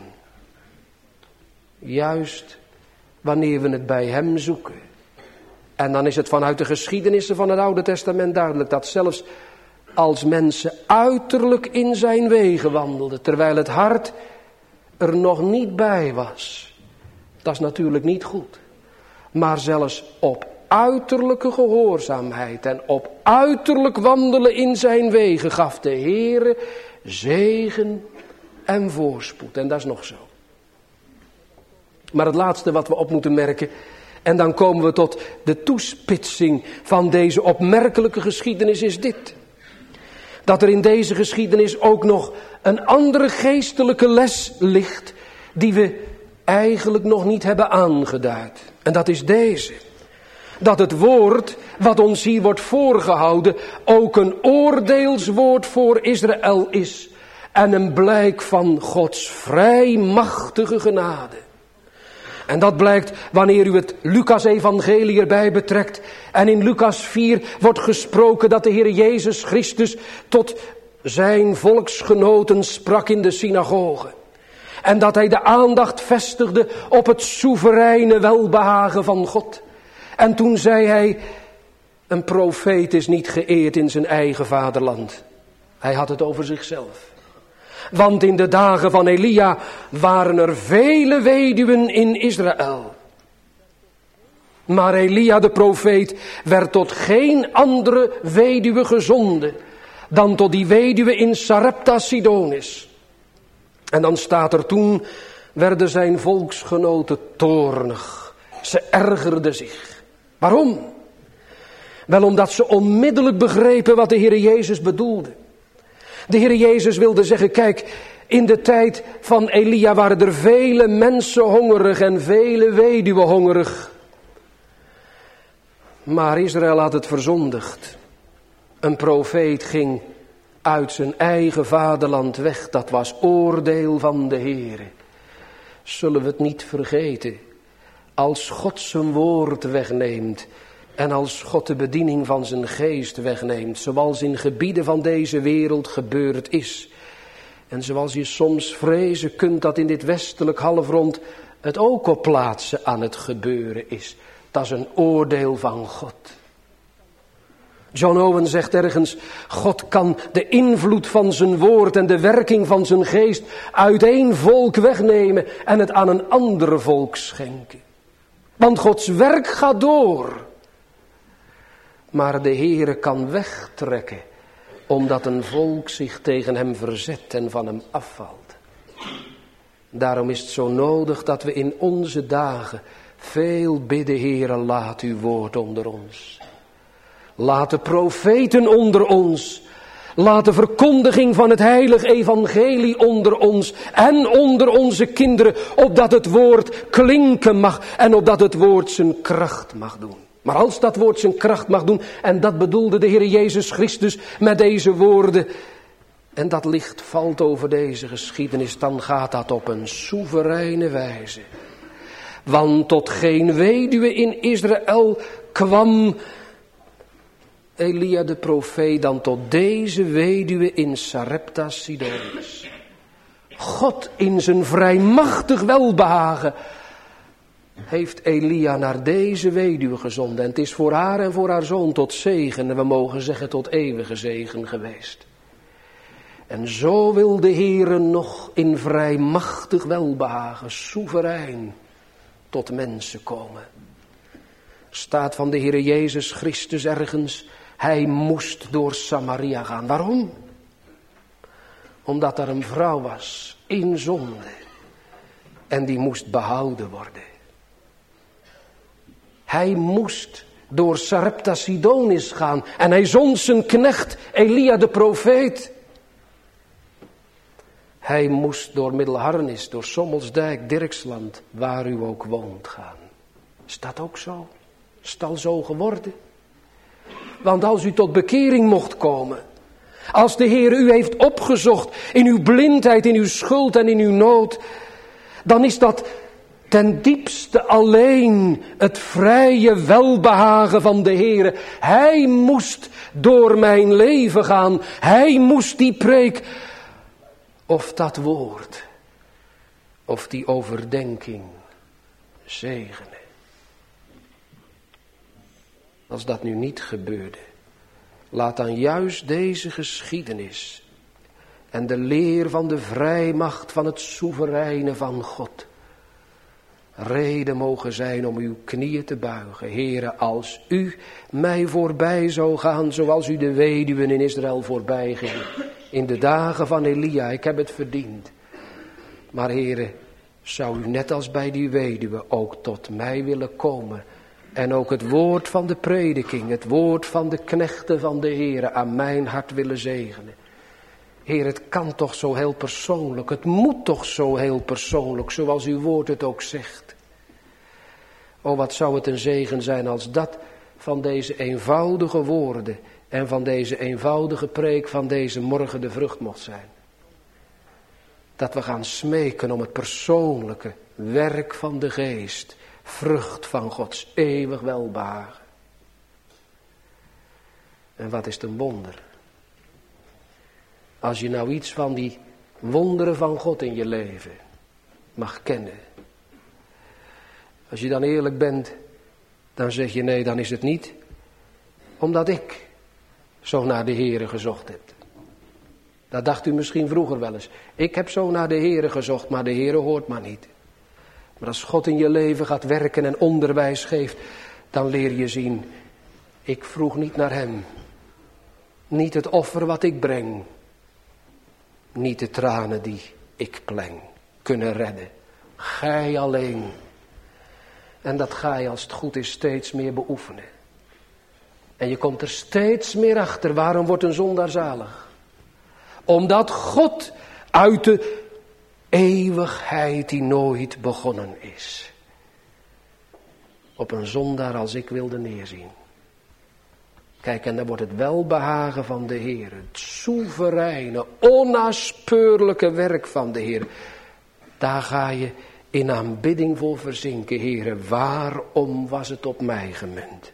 S1: Juist wanneer we het bij hem zoeken. En dan is het vanuit de geschiedenissen van het Oude Testament duidelijk dat zelfs als mensen uiterlijk in zijn wegen wandelden, terwijl het hart er nog niet bij was. Dat is natuurlijk niet goed. Maar zelfs op uiterlijke gehoorzaamheid en op uiterlijk wandelen in zijn wegen gaf de Heere zegen en voorspoed. En dat is nog zo. Maar het laatste wat we op moeten merken, en dan komen we tot de toespitsing van deze opmerkelijke geschiedenis, is dit. Dat er in deze geschiedenis ook nog een andere geestelijke les ligt, die we eigenlijk nog niet hebben aangeduid. En dat is deze. Dat het woord wat ons hier wordt voorgehouden ook een oordeelswoord voor Israël is. En een blijk van Gods vrijmachtige genade. En dat blijkt wanneer u het Lucas-evangelie erbij betrekt. En in Lucas vier wordt gesproken dat de Heer Jezus Christus tot zijn volksgenoten sprak in de synagoge. En dat hij de aandacht vestigde op het soevereine welbehagen van God. En toen zei hij, een profeet is niet geëerd in zijn eigen vaderland. Hij had het over zichzelf. Want in de dagen van Elia waren er vele weduwen in Israël. Maar Elia de profeet werd tot geen andere weduwe gezonden dan tot die weduwe in Sarepta Sidonis. En dan staat er: toen werden zijn volksgenoten toornig. Ze ergerden zich. Waarom? Wel omdat ze onmiddellijk begrepen wat de Heer Jezus bedoelde. De Heer Jezus wilde zeggen: kijk, in de tijd van Elia waren er vele mensen hongerig en vele weduwen hongerig. Maar Israël had het verzondigd. Een profeet ging uit zijn eigen vaderland weg. Dat was oordeel van de Heere. Zullen we het niet vergeten? Als God zijn woord wegneemt en als God de bediening van zijn geest wegneemt, zoals in gebieden van deze wereld gebeurd is. En zoals je soms vrezen kunt dat in dit westelijk halfrond het ook op plaatsen aan het gebeuren is. Dat is een oordeel van God. John Owen zegt ergens: God kan de invloed van zijn woord en de werking van zijn geest uit één volk wegnemen en het aan een ander volk schenken. Want Gods werk gaat door. Maar de Heere kan wegtrekken, omdat een volk zich tegen hem verzet en van hem afvalt. Daarom is het zo nodig dat we in onze dagen veel bidden: Heere, laat uw woord onder ons. Laat de profeten onder ons. Laat de verkondiging van het heilig evangelie onder ons en onder onze kinderen, opdat het woord klinken mag en opdat het woord zijn kracht mag doen. Maar als dat woord zijn kracht mag doen, en dat bedoelde de Heer Jezus Christus met deze woorden, en dat licht valt over deze geschiedenis, dan gaat dat op een soevereine wijze. Want tot geen weduwe in Israël kwam Elia de profeet dan tot deze weduwe in Sarepta Sidonis. God in zijn vrijmachtig welbehagen heeft Elia naar deze weduwe gezonden. En het is voor haar en voor haar zoon tot zegen, en we mogen zeggen tot eeuwige zegen geweest. En zo wil de Heere nog in vrijmachtig welbehagen, soeverein, tot mensen komen. Staat van de Heere Jezus Christus ergens: hij moest door Samaria gaan. Waarom? Omdat er een vrouw was in zonde en die moest behouden worden. Hij moest door Sarepta Sidonis gaan en hij zond zijn knecht Elia de profeet. Hij moest door Middelharnis, door Sommelsdijk, Dirksland, waar u ook woont, gaan. Is dat ook zo? Is het al zo geworden? Want als u tot bekering mocht komen, als de Heer u heeft opgezocht in uw blindheid, in uw schuld en in uw nood, dan is dat ten diepste alleen het vrije welbehagen van de Heer. Hij moest door mijn leven gaan. Hij moest die preek, of dat woord, of die overdenking zegenen. Als dat nu niet gebeurde, laat dan juist deze geschiedenis en de leer van de vrijmacht van het soevereine van God reden mogen zijn om uw knieën te buigen. Heere, als u mij voorbij zou gaan zoals u de weduwen in Israël voorbij ging in de dagen van Elia, ik heb het verdiend. Maar Heere, zou u net als bij die weduwe ook tot mij willen komen en ook het woord van de prediking, het woord van de knechten van de Heere aan mijn hart willen zegenen. Heer, het kan toch zo heel persoonlijk, het moet toch zo heel persoonlijk, zoals uw woord het ook zegt. O, wat zou het een zegen zijn als dat van deze eenvoudige woorden en van deze eenvoudige preek van deze morgen de vrucht mocht zijn. Dat we gaan smeken om het persoonlijke werk van de geest, vrucht van Gods eeuwig welbehagen. En wat is het een wonder. Als je nou iets van die wonderen van God in je leven mag kennen. Als je dan eerlijk bent, dan zeg je nee, dan is het niet omdat ik zo naar de Heere gezocht heb. Dat dacht u misschien vroeger wel eens. Ik heb zo naar de Heere gezocht, maar de Heere hoort maar niet. Maar als God in je leven gaat werken en onderwijs geeft, dan leer je zien, ik vroeg niet naar hem. Niet het offer wat ik breng. Niet de tranen die ik pleng kunnen redden. Gij alleen. En dat ga je als het goed is steeds meer beoefenen. En je komt er steeds meer achter. Waarom wordt een zondaar zalig? Omdat God uit de eeuwigheid die nooit begonnen is, op een zondaar als ik wilde neerzien. Kijk, en dan wordt het welbehagen van de Heer, het soevereine, onnaspeurlijke werk van de Heer. Daar ga je in aanbidding voor verzinken, Heere. Waarom was het op mij gemunt?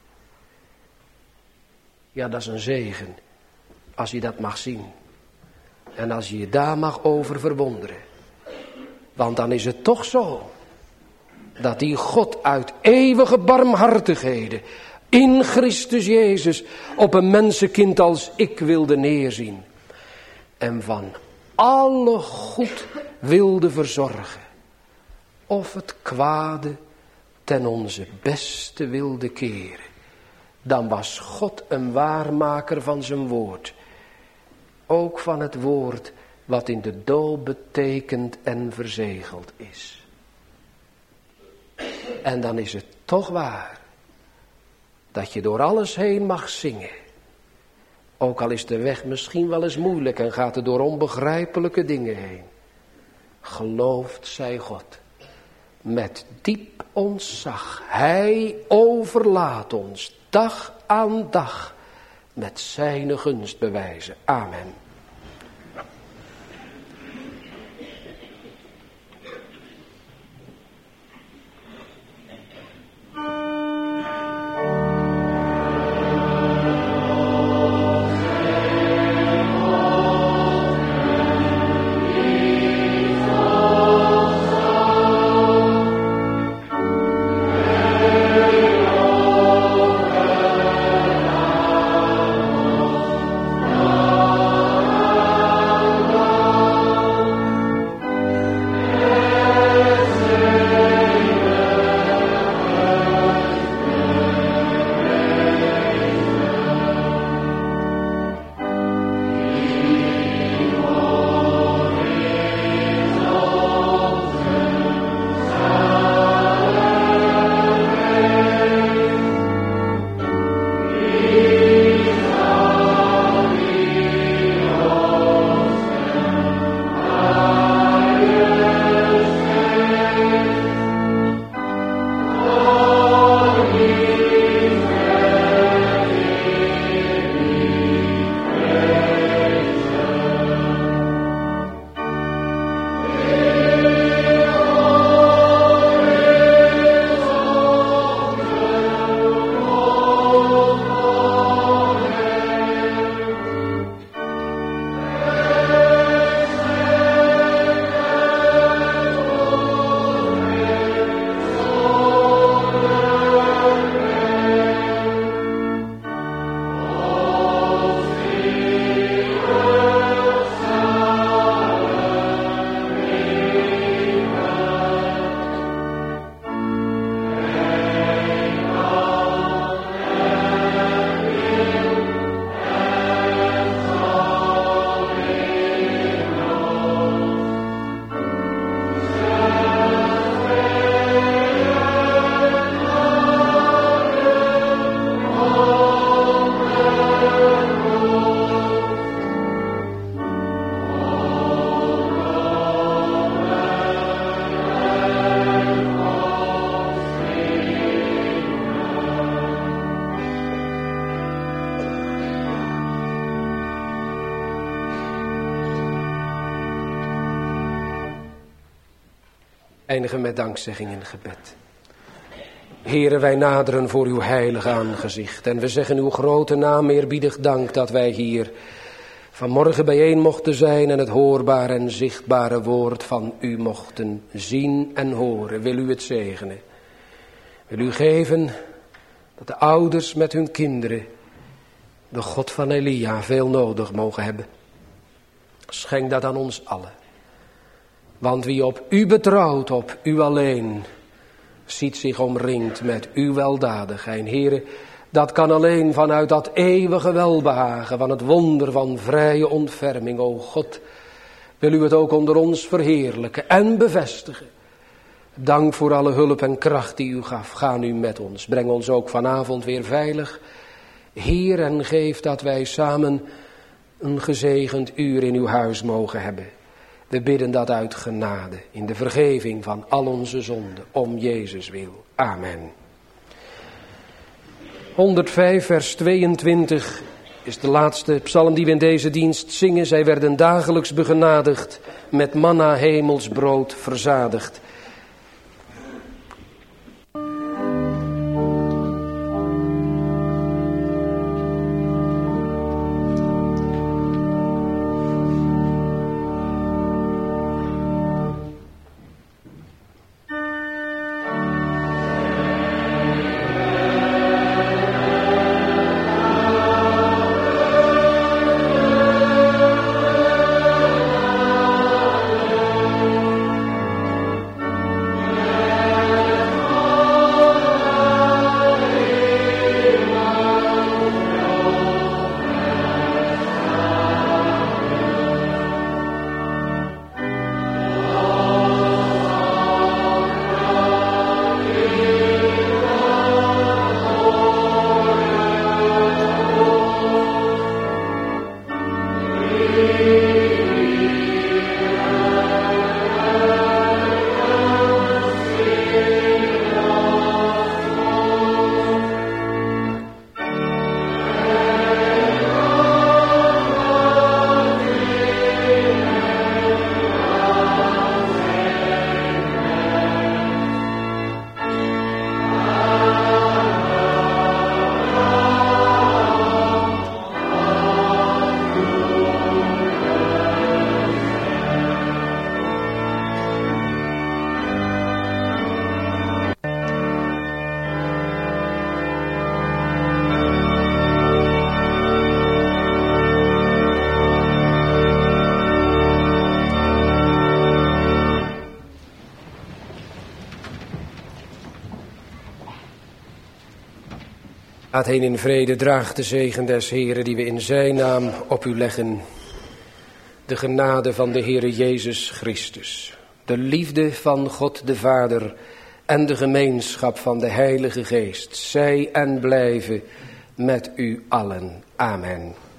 S1: Ja, dat is een zegen, als je dat mag zien. En als je je daar mag over verwonderen. Want dan is het toch zo, dat die God uit eeuwige barmhartigheden in Christus Jezus op een mensenkind als ik wilde neerzien. En van alle goed wilde verzorgen. Of het kwade ten onze beste wilde keren. Dan was God een waarmaker van zijn woord. Ook van het woord wat in de doop betekent en verzegeld is. En dan is het toch waar dat je door alles heen mag zingen. Ook al is de weg misschien wel eens moeilijk en gaat er door onbegrijpelijke dingen heen. Geloofd zij God. Met diep ontzag. Hij overlaat ons dag aan dag met zijn gunst bewijzen. Amen. Eindigen met dankzegging in gebed. Heere, wij naderen voor uw heilig aangezicht. En we zeggen uw grote naam eerbiedig dank dat wij hier vanmorgen bijeen mochten zijn en het hoorbare en zichtbare woord van u mochten zien en horen. Wil u het zegenen. Wil u geven dat de ouders met hun kinderen de God van Elia veel nodig mogen hebben. Schenk dat aan ons allen. Want wie op u betrouwt, op u alleen, ziet zich omringd met uw weldadigheid. Heere, dat kan alleen vanuit dat eeuwige welbehagen van het wonder van vrije ontferming. O God, wil u het ook onder ons verheerlijken en bevestigen. Dank voor alle hulp en kracht die u gaf. Ga nu met ons. Breng ons ook vanavond weer veilig. Heer, en geef dat wij samen een gezegend uur in uw huis mogen hebben. We bidden dat uit genade, in de vergeving van al onze zonden, om Jezus wil. Amen. honderdvijf, vers tweeëntwintig is de laatste psalm die we in deze dienst zingen. Zij werden dagelijks begenadigd, met manna hemelsbrood verzadigd. Gaat heen in vrede, draagt de zegen des Heeren die we in zijn naam op u leggen. De genade van de Heere Jezus Christus, de liefde van God de Vader en de gemeenschap van de Heilige Geest, zij en blijven met u allen. Amen.